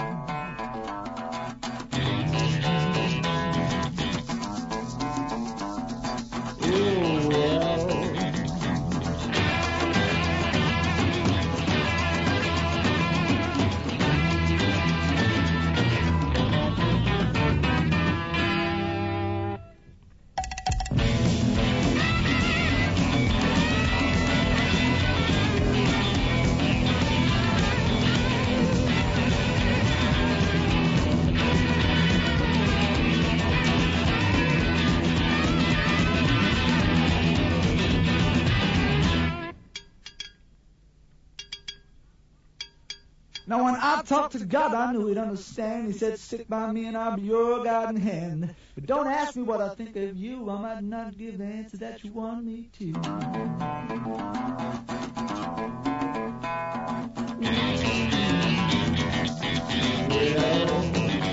Oh, well. Now when I talked to God, I knew he'd understand. He said, stick by me and I'll be your guiding hand. But don't ask me what I think of you. I might not give the answer that you want me to. Well,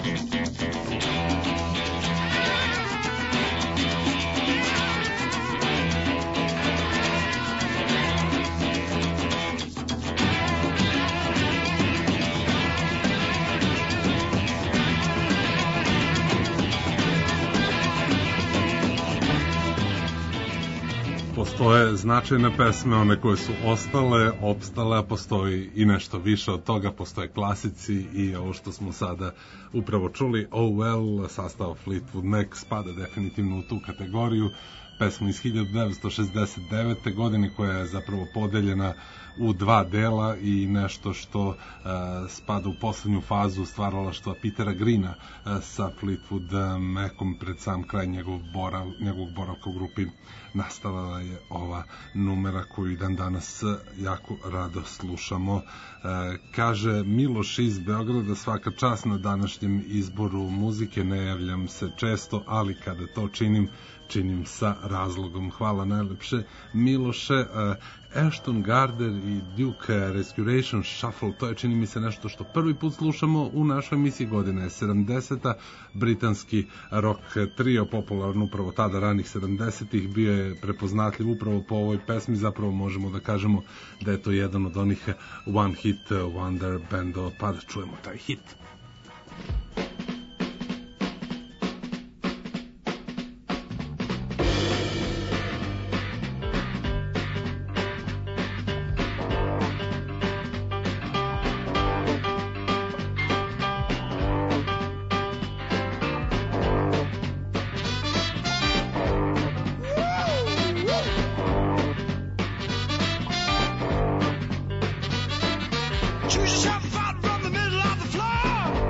postoje značajne pesme, one koje su ostale, opstale, a postoji i nešto više od toga, postoje klasici i ovo što smo sada upravo čuli, Oh Well, sastav Fleetwood Mac spada definitivno u tu kategoriju, pesmu iz hiljadu devetsto šezdeset devete. godine koja je zapravo podeljena u dva dela i nešto što uh, spada u poslednju fazu stvaralaštva Petera Greena uh, sa Fleetwood Macom pred sam kraj njegov borav, njegovog boravka u grupi. Nastala je ova numera koju dan danas jako rado slušamo. Uh, kaže Miloš iz Beograda, svaka čast na današnjem izboru muzike, ne javljam se često, ali kada to činim, činim sa razlogom. Hvala najlepše, Miloše. Uh, Ashton Garder i Duke Restoration Shuffle, to je, čini mi se, nešto što prvi put slušamo u našoj emisiji. Godine sedamdeseta. Britanski rock trio, popularno upravo tada, ranih sedamdesetih, bio je prepoznatljiv upravo po ovoj pesmi. Zapravo možemo da kažemo da je to jedan od onih one hit wonder bendova, pa da čujemo taj hit. Choose yourself out from the middle of the floor.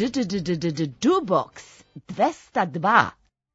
Jukebox dvesta dva.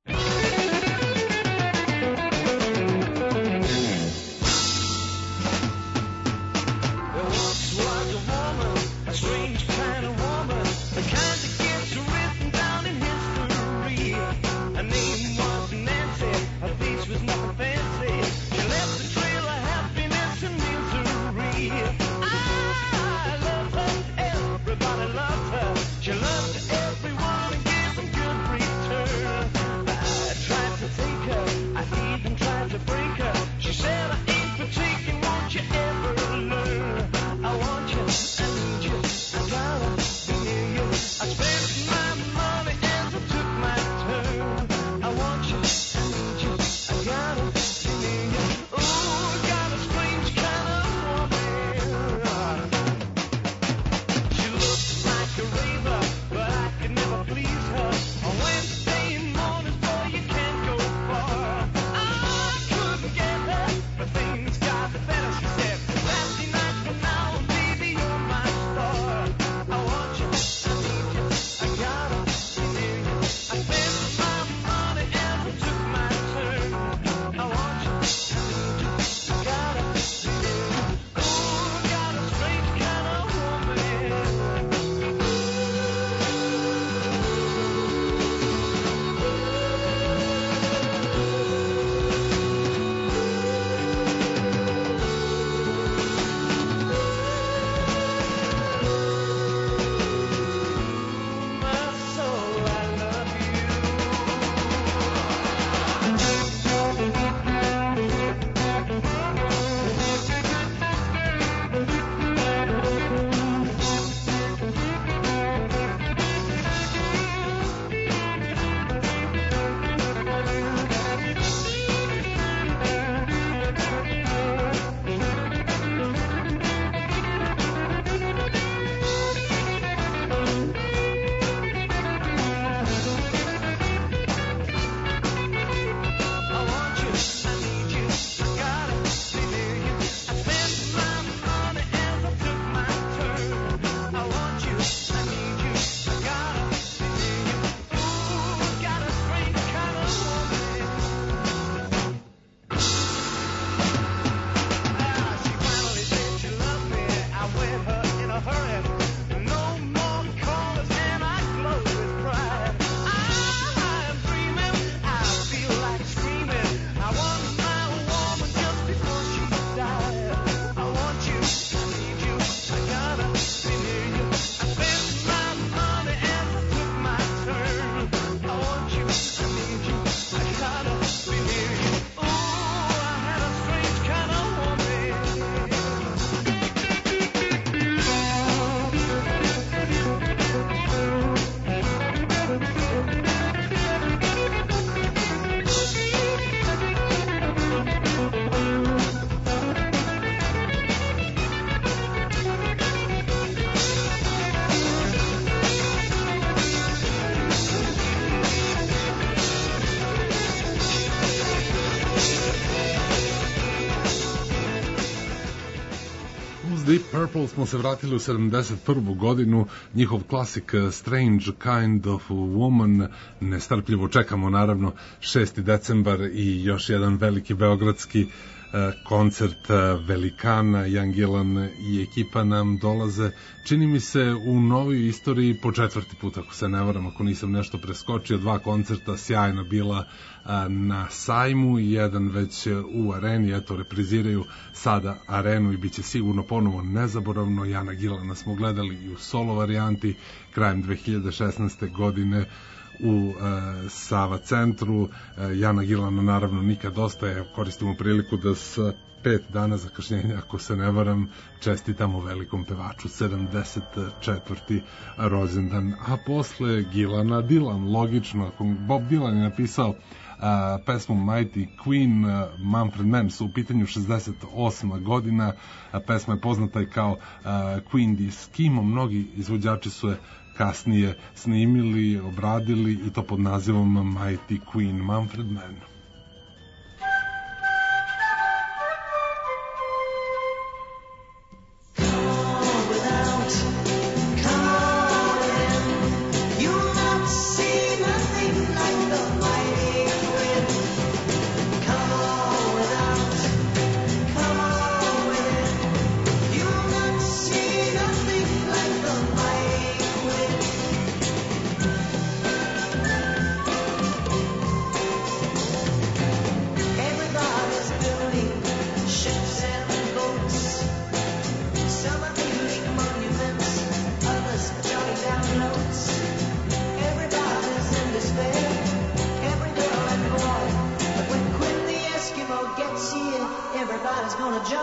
Deep Purple smo se vratili u sedamdeset prvu godinu, njihov klasik Strange Kind of Woman. Nestrpljivo čekamo naravno šesti decembar i još jedan veliki beogradski koncert velikana. Jan Gilan i ekipa nam dolaze, čini mi se, u novoj istoriji po četvrti put, ako se ne varam, ako nisam nešto preskočio. Dva koncerta sjajna bila na sajmu i jedan već u areni. Eto, repriziraju sada arenu i bit će sigurno ponovo nezaboravno. Jana Gilana smo gledali i u solo varijanti krajem dve hiljade šesnaeste. godine u e, Sava centru. e, Jana Gilana naravno nikad ostaje. Koristimo priliku da s pet dana zakašnjenja, ako se ne varam, čestitamo velikom pevaču sedamdeset četvrti rođendan. A posle Gilana Dylan, logično, ako Bob Dylan je napisao a, pesmu Mighty Queen, a, Manfred Mann su u pitanju šezdeset osma godina, a pesma je poznata i kao a, Queen di Schimo. Mnogi izvođači su je kasnije snimili, obradili i to pod nazivom Mighty Queen, Manfred Mann.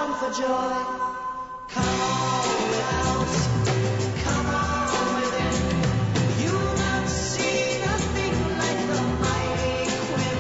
jump for joy. Come on without, come on within. You'll not see nothing like the mighty Quinn.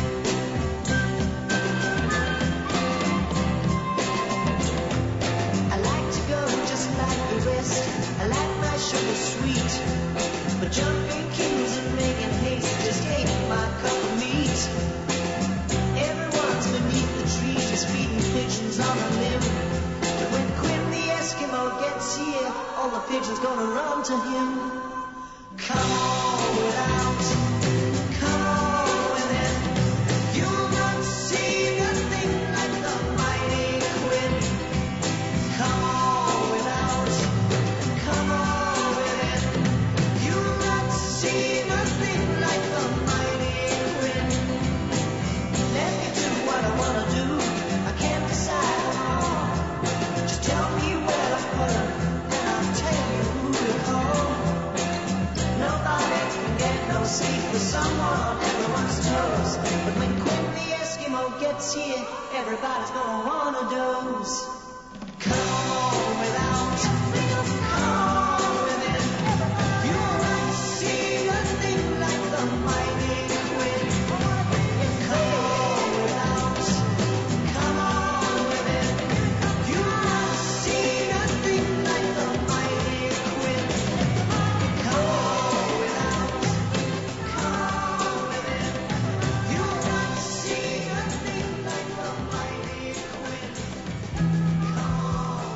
I like to go just like the rest. I like my sugar sweet, but jumping kings and making haste just ain't my cup of meat. Everyone's beneath the trees just feeding pigeons on a limb. But when Quinn the Eskimo gets here, all the pigeons gonna run to him. Come on without, come on within. You'll not see nothing like the mighty Quinn. Come on without, come on within. You'll not see nothing like the mighty Quinn. Let me do what I wanna do. I can't decide on. Just tell me where to put 'em, and I'll tell you who to call. Nobody can get no sleep with someone on everyone's toes. But when Quinn the Eskimo gets here, everybody's gonna wanna doze. Come on without, come on within. You'll not see nothing like the mighty Quinn. Come on without, come on within. You'll not see nothing like the mighty Quinn. Come on without, come on within. You'll not see nothing like the mighty Quinn. Come on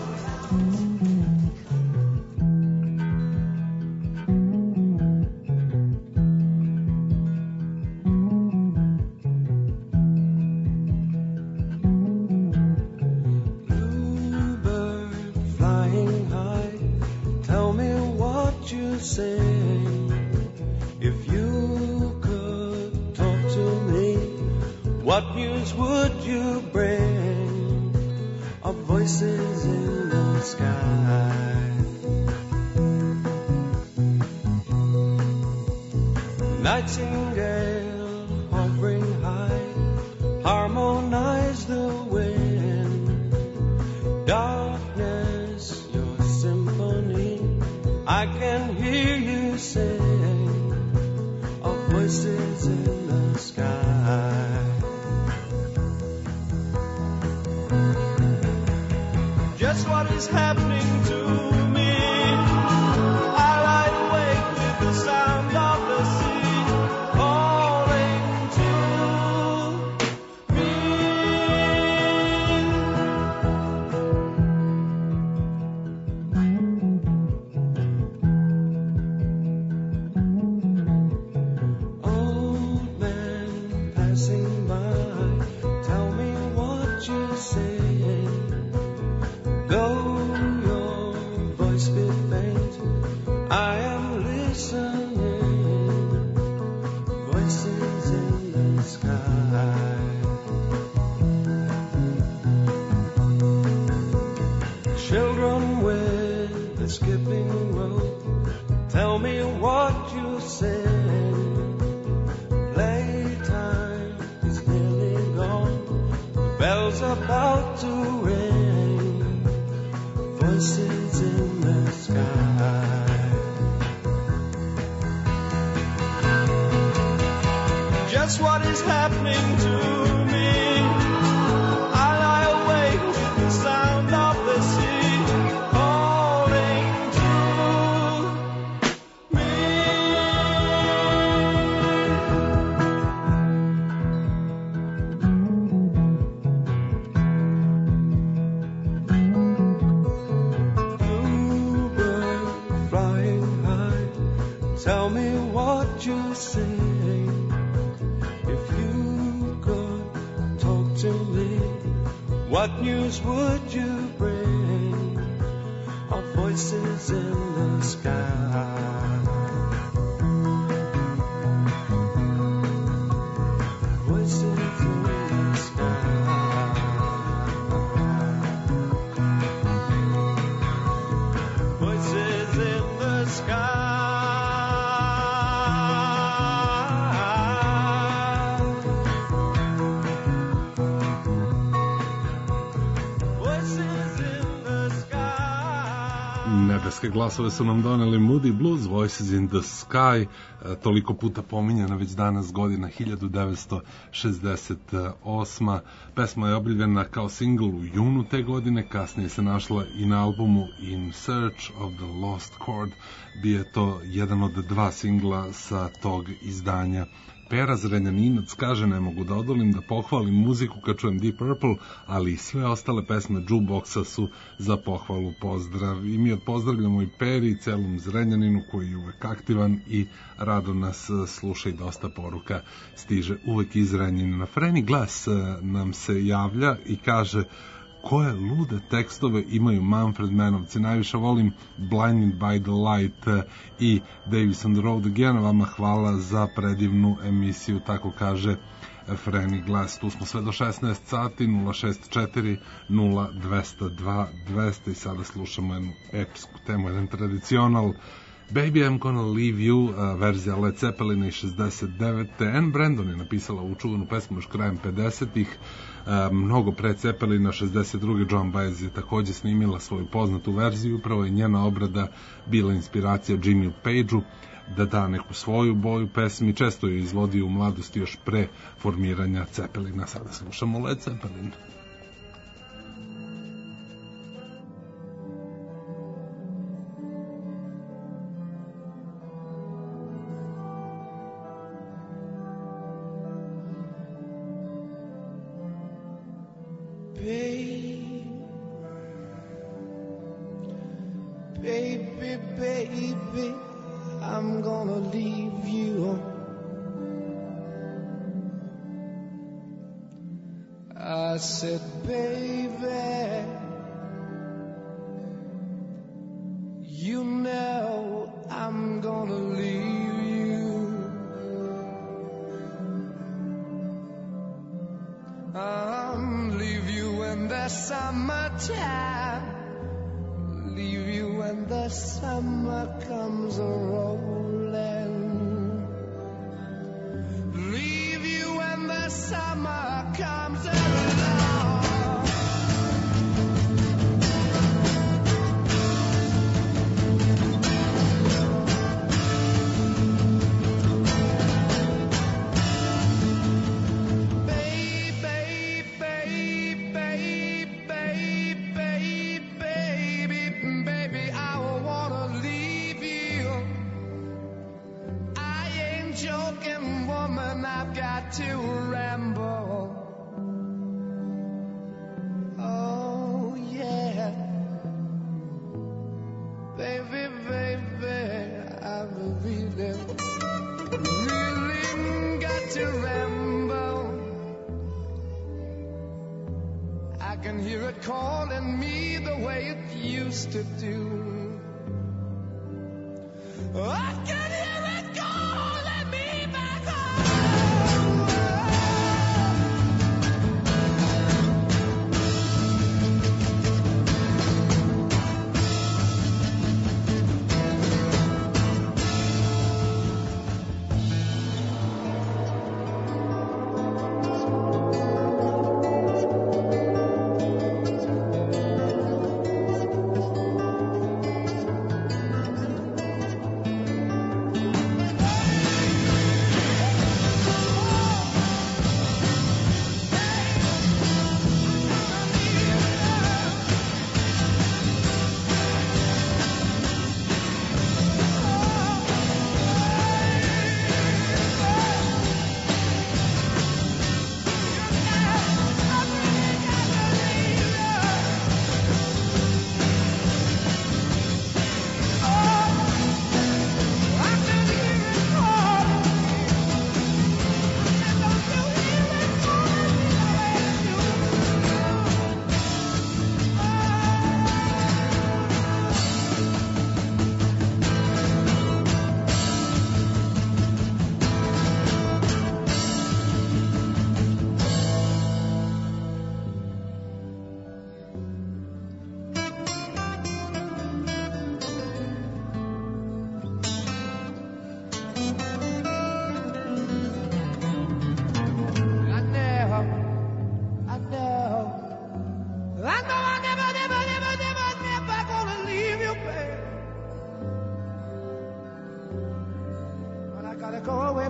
Bluebird flying high, tell me what you say. If you could talk to me, what news would you bring? Of voices in the sky. Nightingale hovering high, harmonize the wind. Darkness, your symphony, I can hear you sing. Of voices in the sky. Just what is happening to me? I lie awake with the sound of the sea calling to me. Old man passing by, tell me what you say. Though your voice be faint, I am listening. Voices in the sky. Children with the skipping rope, tell me what you sing. Playtime is nearly gone, the bell's about to ring. Voices in the sky. Just what is happening to me? I lie awake with the sound of the sea calling to me. Tell me what you say. If you could talk to me, what news would you bring? Of voices in the sky. Voices in the sky. Voices in the sky. Voices Engleske glasove su nam doneli Moody Blues, Voices in the Sky, toliko puta pominjena već danas godina hiljadu devetsto šezdeset osma. Pesma je objavljena kao singl u junu te godine, kasnije se našla i na albumu In Search of the Lost Chord, bio je to jedan od dva singla sa tog izdanja. Pera Zrenjaninac kaže: ne mogu da odolim da pohvalim muziku kad čujem Deep Purple, ali i sve ostale pesme Jukeboxa su za pohvalu. Pozdrav. I mi pozdravljamo i Peri i celom Zrenjaninu koji je uvek aktivan i rado nas sluša i dosta poruka stiže uvek iz Zrenjanina. Franny Glass nam se javlja i kaže: koje lude tekstove imaju Manfred Manovci, najviše volim Blinded by the Light i Davis on the Road Again. Vama hvala za predivnu emisiju, tako kaže Franny Glass. Tu smo sve do šesnaest sati, nula šest četiri nula dvesta dva dvesta i sada slušamo jednu epsku temu, jedan tradicional. Baby I'm Gonna Leave You, uh, verzija Led Zeppelina iz šezdeset devete. Anne Brandon je napisala ovu čuvenu pesmu još krajem pedesetih. Uh, mnogo pre Zeppelina, šezdeset druge. Joan Baez je takođe snimila svoju poznatu verziju. Upravo je njena obrada bila inspiracija Jimmyu Pageu da da neku svoju boju pesmi. Često je izvodio u mladosti još pre formiranja Zeppelina. Sada slušamo Led Zeppelin. Baby, baby, I'm gonna leave you. I said, baby, you know I'm gonna leave you. I'll leave you in the summertime. Leave you when the summer comes a-rolling. Leave you when the summer comes along. I've got to ramble. Oh yeah, baby, baby, I've really, really got to ramble. I can hear it calling me the way it used to do. I can hear it calling me back home.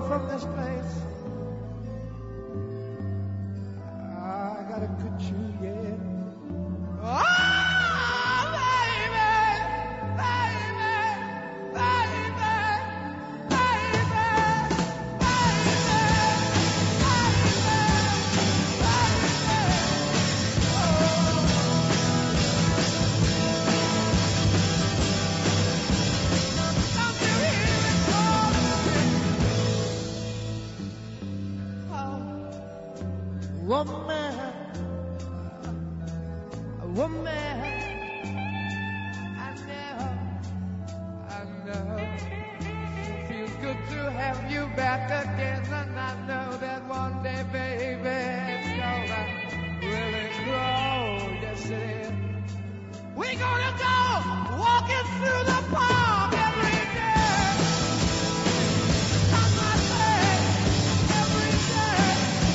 from this place. I got a good chew, yeah. Oh, baby, baby, baby, baby, woman, woman, I know, I know. It feels good to have you back again, and I know that one day, baby, it's gonna really grow. Yes, it is. We're gonna go walking through the park every day. I must say, every day.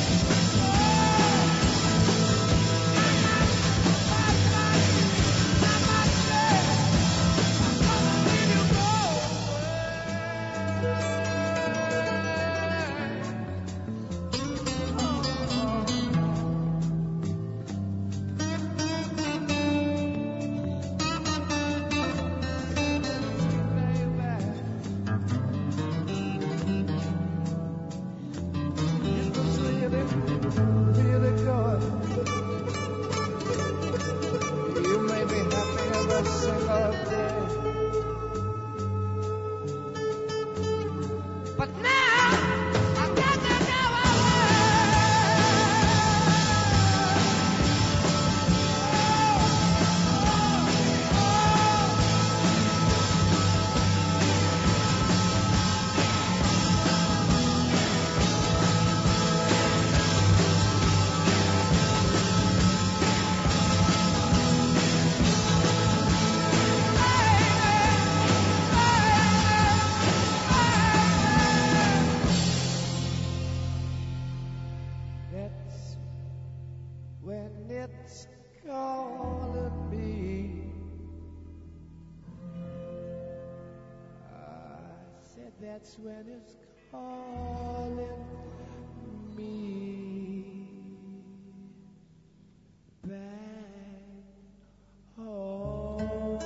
That's when it's calling me back home.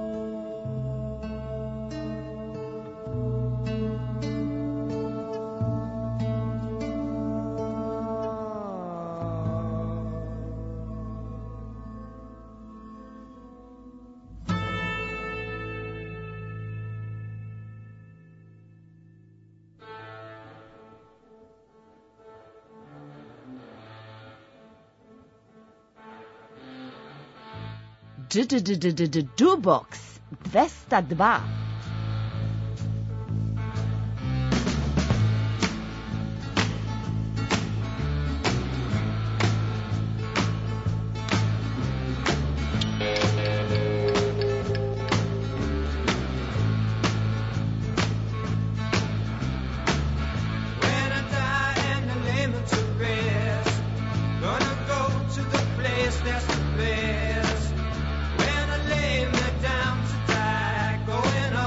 Dubox dvesta dva. That's the best. When I lay me down to die, going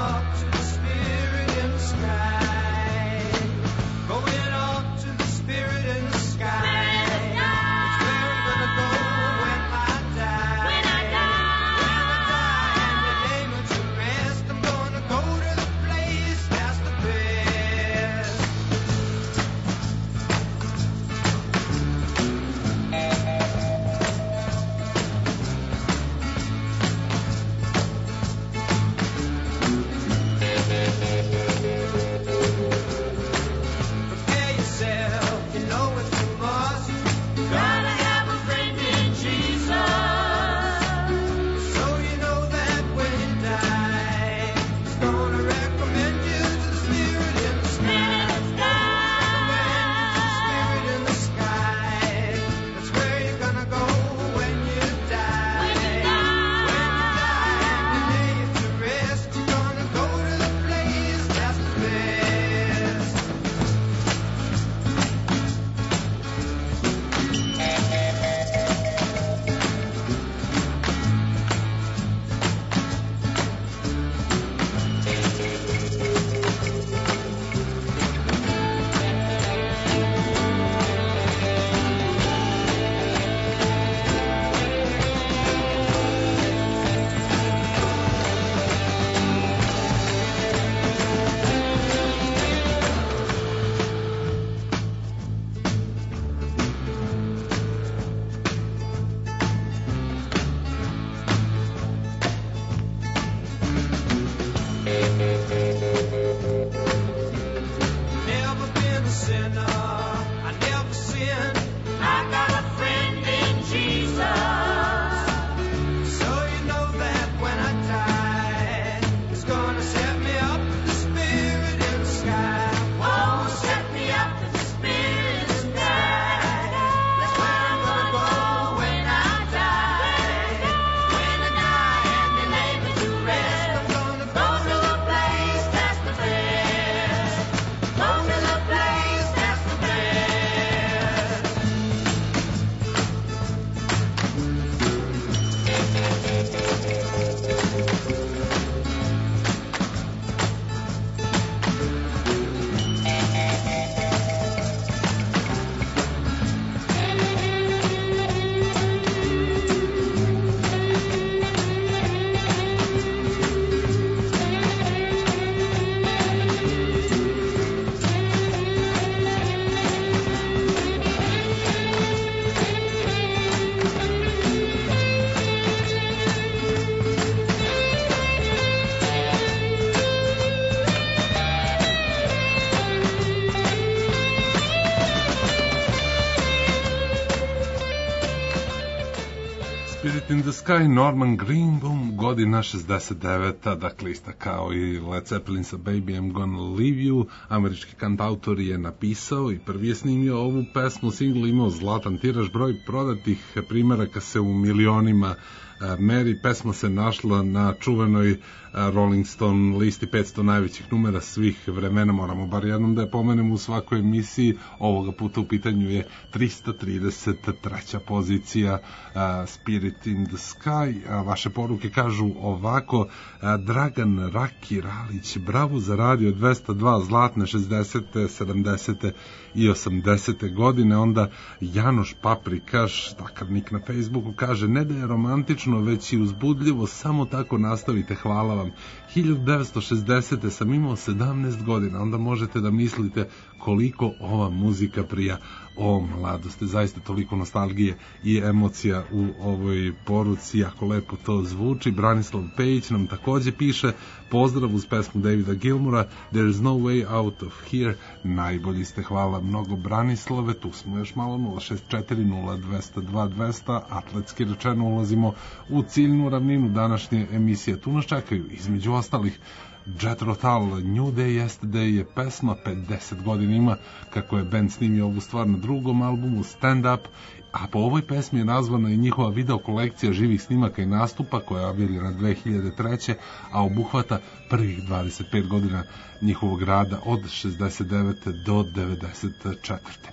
Spirit in the Sky, Norman Greenbaum, godina šezdeset deveta, dakle ista kao i Led Zeppelin sa Baby I'm Gonna Leave You. Američki kantautor je napisao i prvi je snimio ovu pesmu, singl imao zlatan tiraž, broj prodatih primeraka se u milionima meri. Pesma se našla na čuvenoj Rolling Stone listi petsto najvećih numera svih vremena, moramo bar jednom da je pomenemo u svakoj emisiji. Ovoga puta u pitanju je trista trideset treća pozicija, uh, Spirit in the Sky. Uh, vaše poruke kažu ovako: uh, Dragan Raki Ralić, bravo za radio dvesta dva, zlatne šezdesete, sedamdesete i osamdesete godine. Onda Janoš Paprikaš, takav nik na Facebooku, kaže: ne da je romantično, već i uzbudljivo, samo tako nastavite, hvala vam. hiljadu devetsto šezdesete sam imao sedamnaest godina, onda možete da mislite koliko ova muzika prija. O, mladosti, zaista toliko nostalgije i emocija u ovoj poruci, jako lepo to zvuči. Branislav Pejić nam takođe piše: pozdrav uz pesmu Davida Gilmora, There's no way out of here. Najbolji ste, hvala mnogo Branislave. Tu smo još malo, nula šest četiri nula dvesta dva dvesta, atletski rečeno ulazimo u ciljnu ravninu današnje emisije. Tu nas čekaju između ostalih Jethro Tull, New Day Yesterday je pesma, pedeset godina ima kako je band snimio ovu stvar na drugom albumu Stand Up, a po ovoj pesmi je nazvana i njihova video kolekcija živih snimaka i nastupa koja je objavljena dve hiljade treće. a obuhvata prvih dvadeset pet godina njihovog rada od šezdeset devete do devedeset četvrte.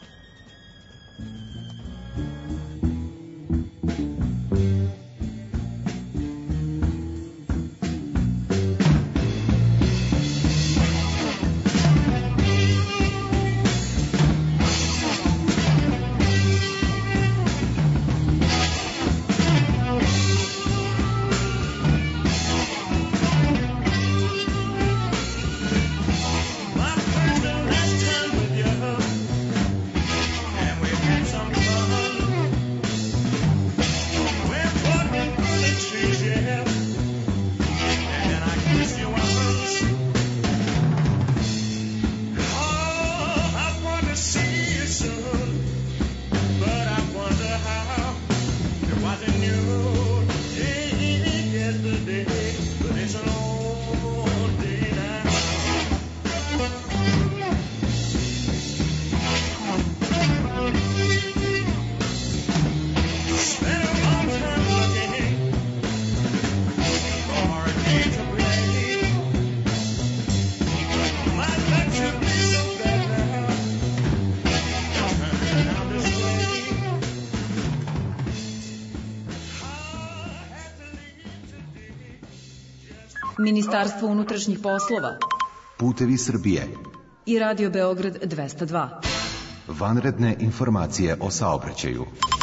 Ministarstvo unutrašnjih poslova, Putevi Srbije i Radio Beograd dvesta dva. Vanredne informacije o saobraćaju.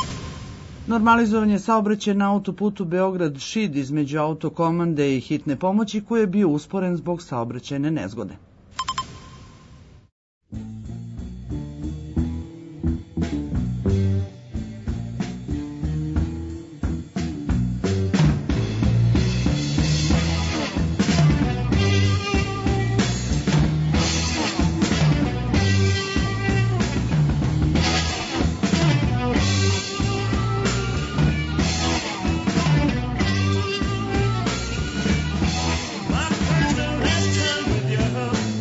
Normalizovan je saobraćaj na autoputu Beograd-Šid između autokomande i hitne pomoći koji je bio usporen zbog saobraćajne nezgode. My first and last time with you.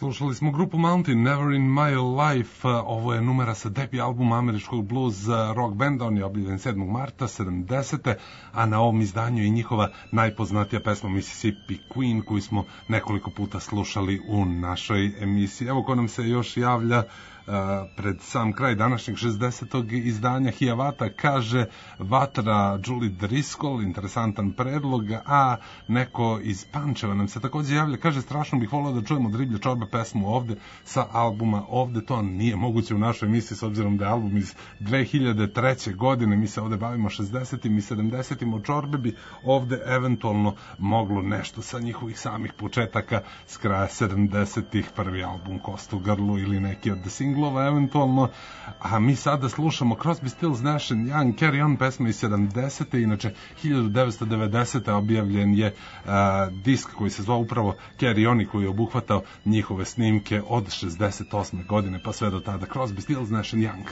Slušali smo grupu Mountain, Never in My Life. Ovo je numera sa debi albuma američkog blues rock benda. On je objavljen sedmog marta sedamdesete. a na ovom izdanju je njihova najpoznatija pesma Mississippi Queen, koju smo nekoliko puta slušali u našoj emisiji. Evo ko nam se još javlja Uh, pred sam kraj današnjeg šezdesetog izdanja Hiawatha, kaže Vatra Julie Driscoll, interesantan predlog, a neko iz Pančeva nam se takođe javlja, kaže strašno bih volao da čujemo od Riblje čorbe pesmu Ovde sa albuma Ovde. To nije moguće u našoj emisiji s obzirom da je album iz dve hiljade treće. godine, mi se ovde bavimo šezdesetim i sedamdesetim. od čorbe bi ovde eventualno moglo nešto sa njihovih samih početaka s kraja sedamdesetih. prvi album Kost u grlu ili neki od The Single eventualno, a mi sada slušamo Crosby, Stills, Nash and Young, Carry On, pesma iz sedamdesete. Inače, hiljadu devetsto devedesete. objavljen je uh, disk koji se zvao upravo Carry On i koji je obuhvatao njihove snimke od šezdeset osme. godine pa sve do tada. Crosby, Stills, Nash and Young.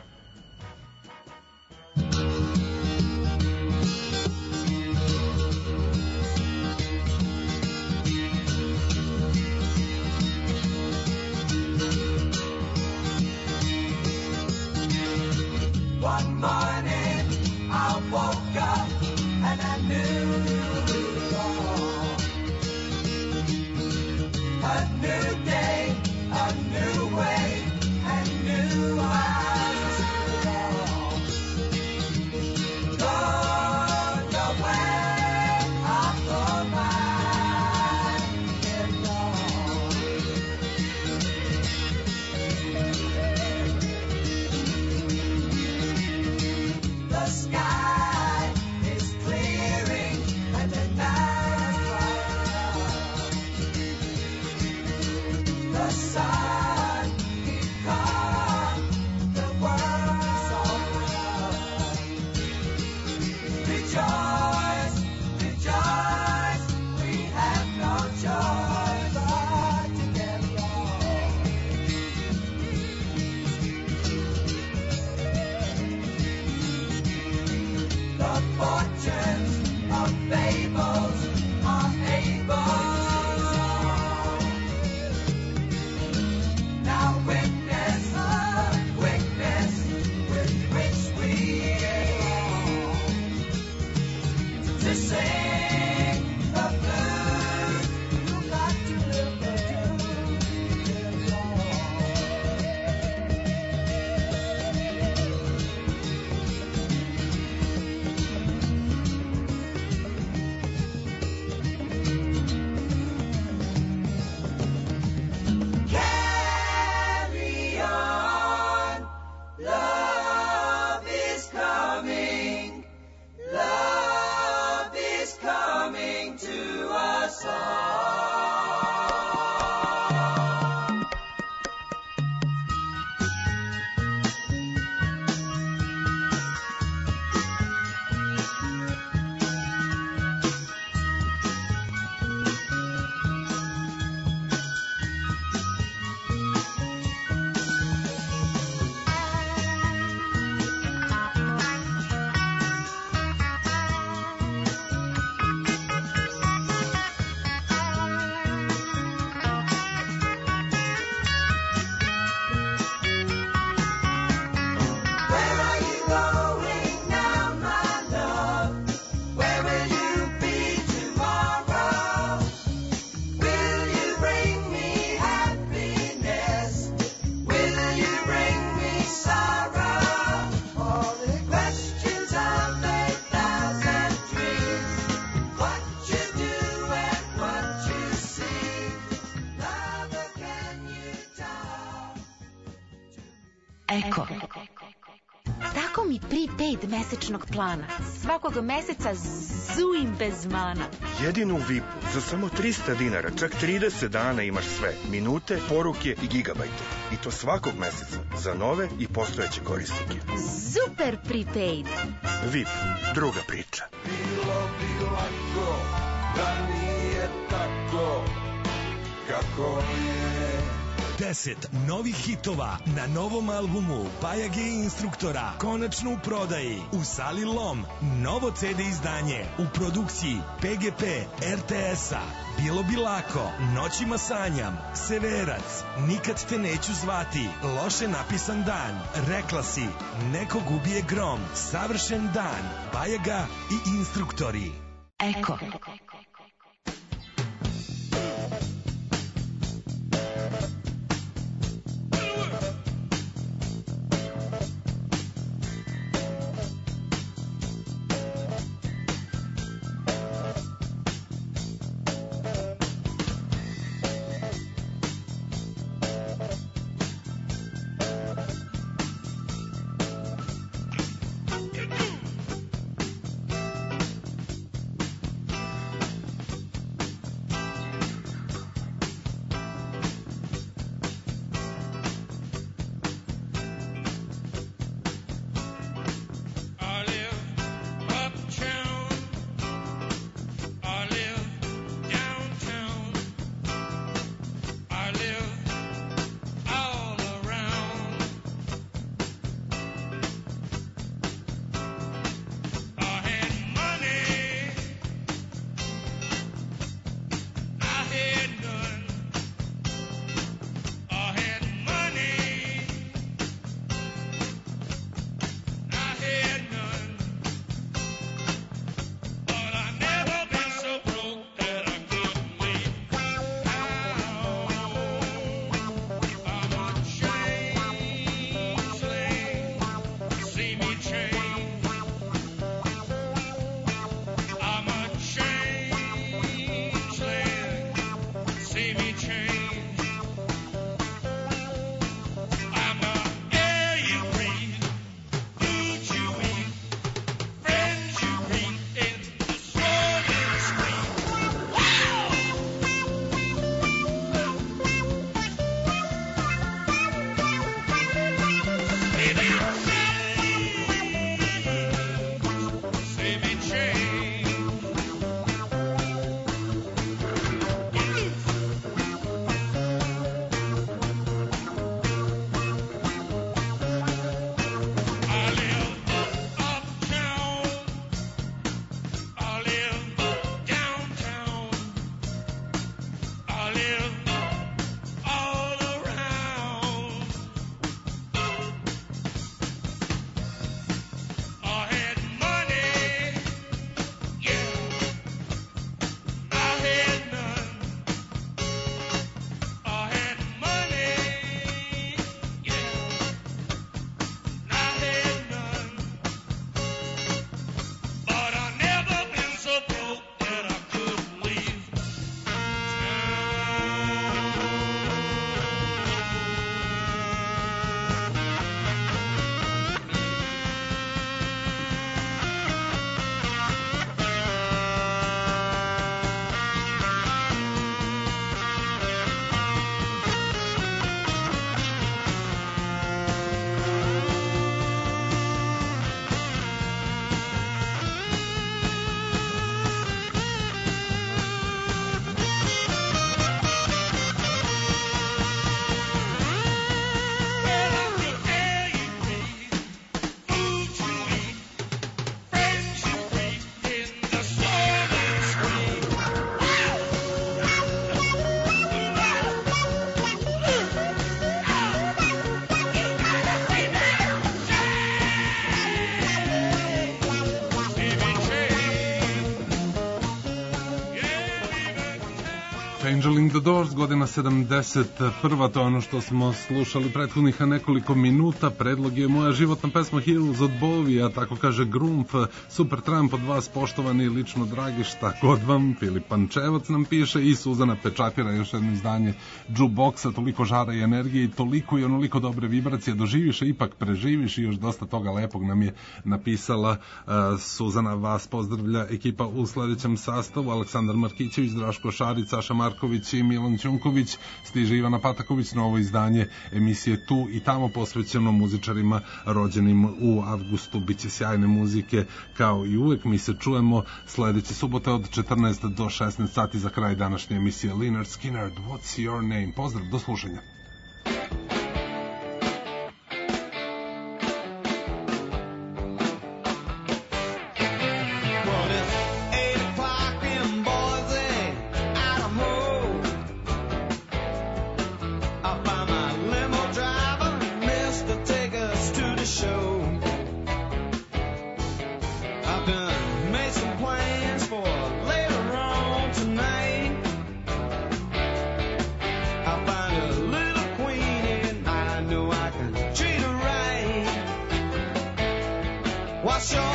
One morning I woke up and I knew it all. A new day, a new way, and new eyes to all. Lord, the way I thought I get lost. The sky is clearing and the night is bright. The sun he come, the world's alright. Rejoice, rejoice, we have no choice but to get along. The fortunes of fables are able to show. Now witness the quickness with which we go to sing the blues. You got to live the truth. Carry on, love is coming, love is coming to us all. Where are you going now, my love? Where will you be tomorrow? Will you bring me happiness? Will you bring me sorrow? All the questions of a thousand dreams. What you do and what you see. Lover, can you talk? Eko. Tako mi prepaid mesečnog plana. Svakog meseca zujim bez mana. Jedino u vipu za samo trista dinara, čak trideset dana imaš sve. Minute, poruke i gigabajte. I to svakog meseca za nove i postojeće korisnike. Super prepaid. V I P, druga priča. Bilo bi lako da nije tako kako je. deset novih hitova na novom albumu Bajage i instruktora, konačno u prodaji u sali Lom. Novo ce de izdanje u produkciji pe ge pe, er te es-a, Bilo bi lako, Noćima sanjam, Severac, Nikad te neću zvati, Loše napisan dan, Rekla si, Nekog ubije grom, Savršen dan, Bajaga i instruktori. Eko. Angel in the Doors, godina sedamdeset prva, to je ono što smo slušali prethodnih nekoliko minuta. Predlog je moja životna pesma Heroes od Bovija, tako kaže Grumf. Super Tramp od vas, poštovani, lično dragi, šta god vam. Filip Pančevac nam piše i Suzana Pečatira, još jedno izdanje Jukeboxa, toliko žara i energije i toliko i onoliko dobre vibracije, doživiš, ipak preživiš, i još dosta toga lepog nam je napisala uh, Suzana. Vas pozdravlja ekipa u sledećem sastavu: Aleksandar Markićević, Draško Šarić, Saša Marković i Milan Ćunković. Stiže Ivana Pataković, novo izdanje emisije Tu i tamo, posvećeno muzičarima rođenim u avgustu. Biće sjajne muzike kao i uvek. Mi se čujemo sledeće subote od četrnaest do šesnaest sati za kraj današnje emisije. Lynyrd Skynyrd, What's Your Name? Pozdrav, do slušanja. done made some plans for later on tonight. I'll find a little queen and I know I can treat her right. Wash your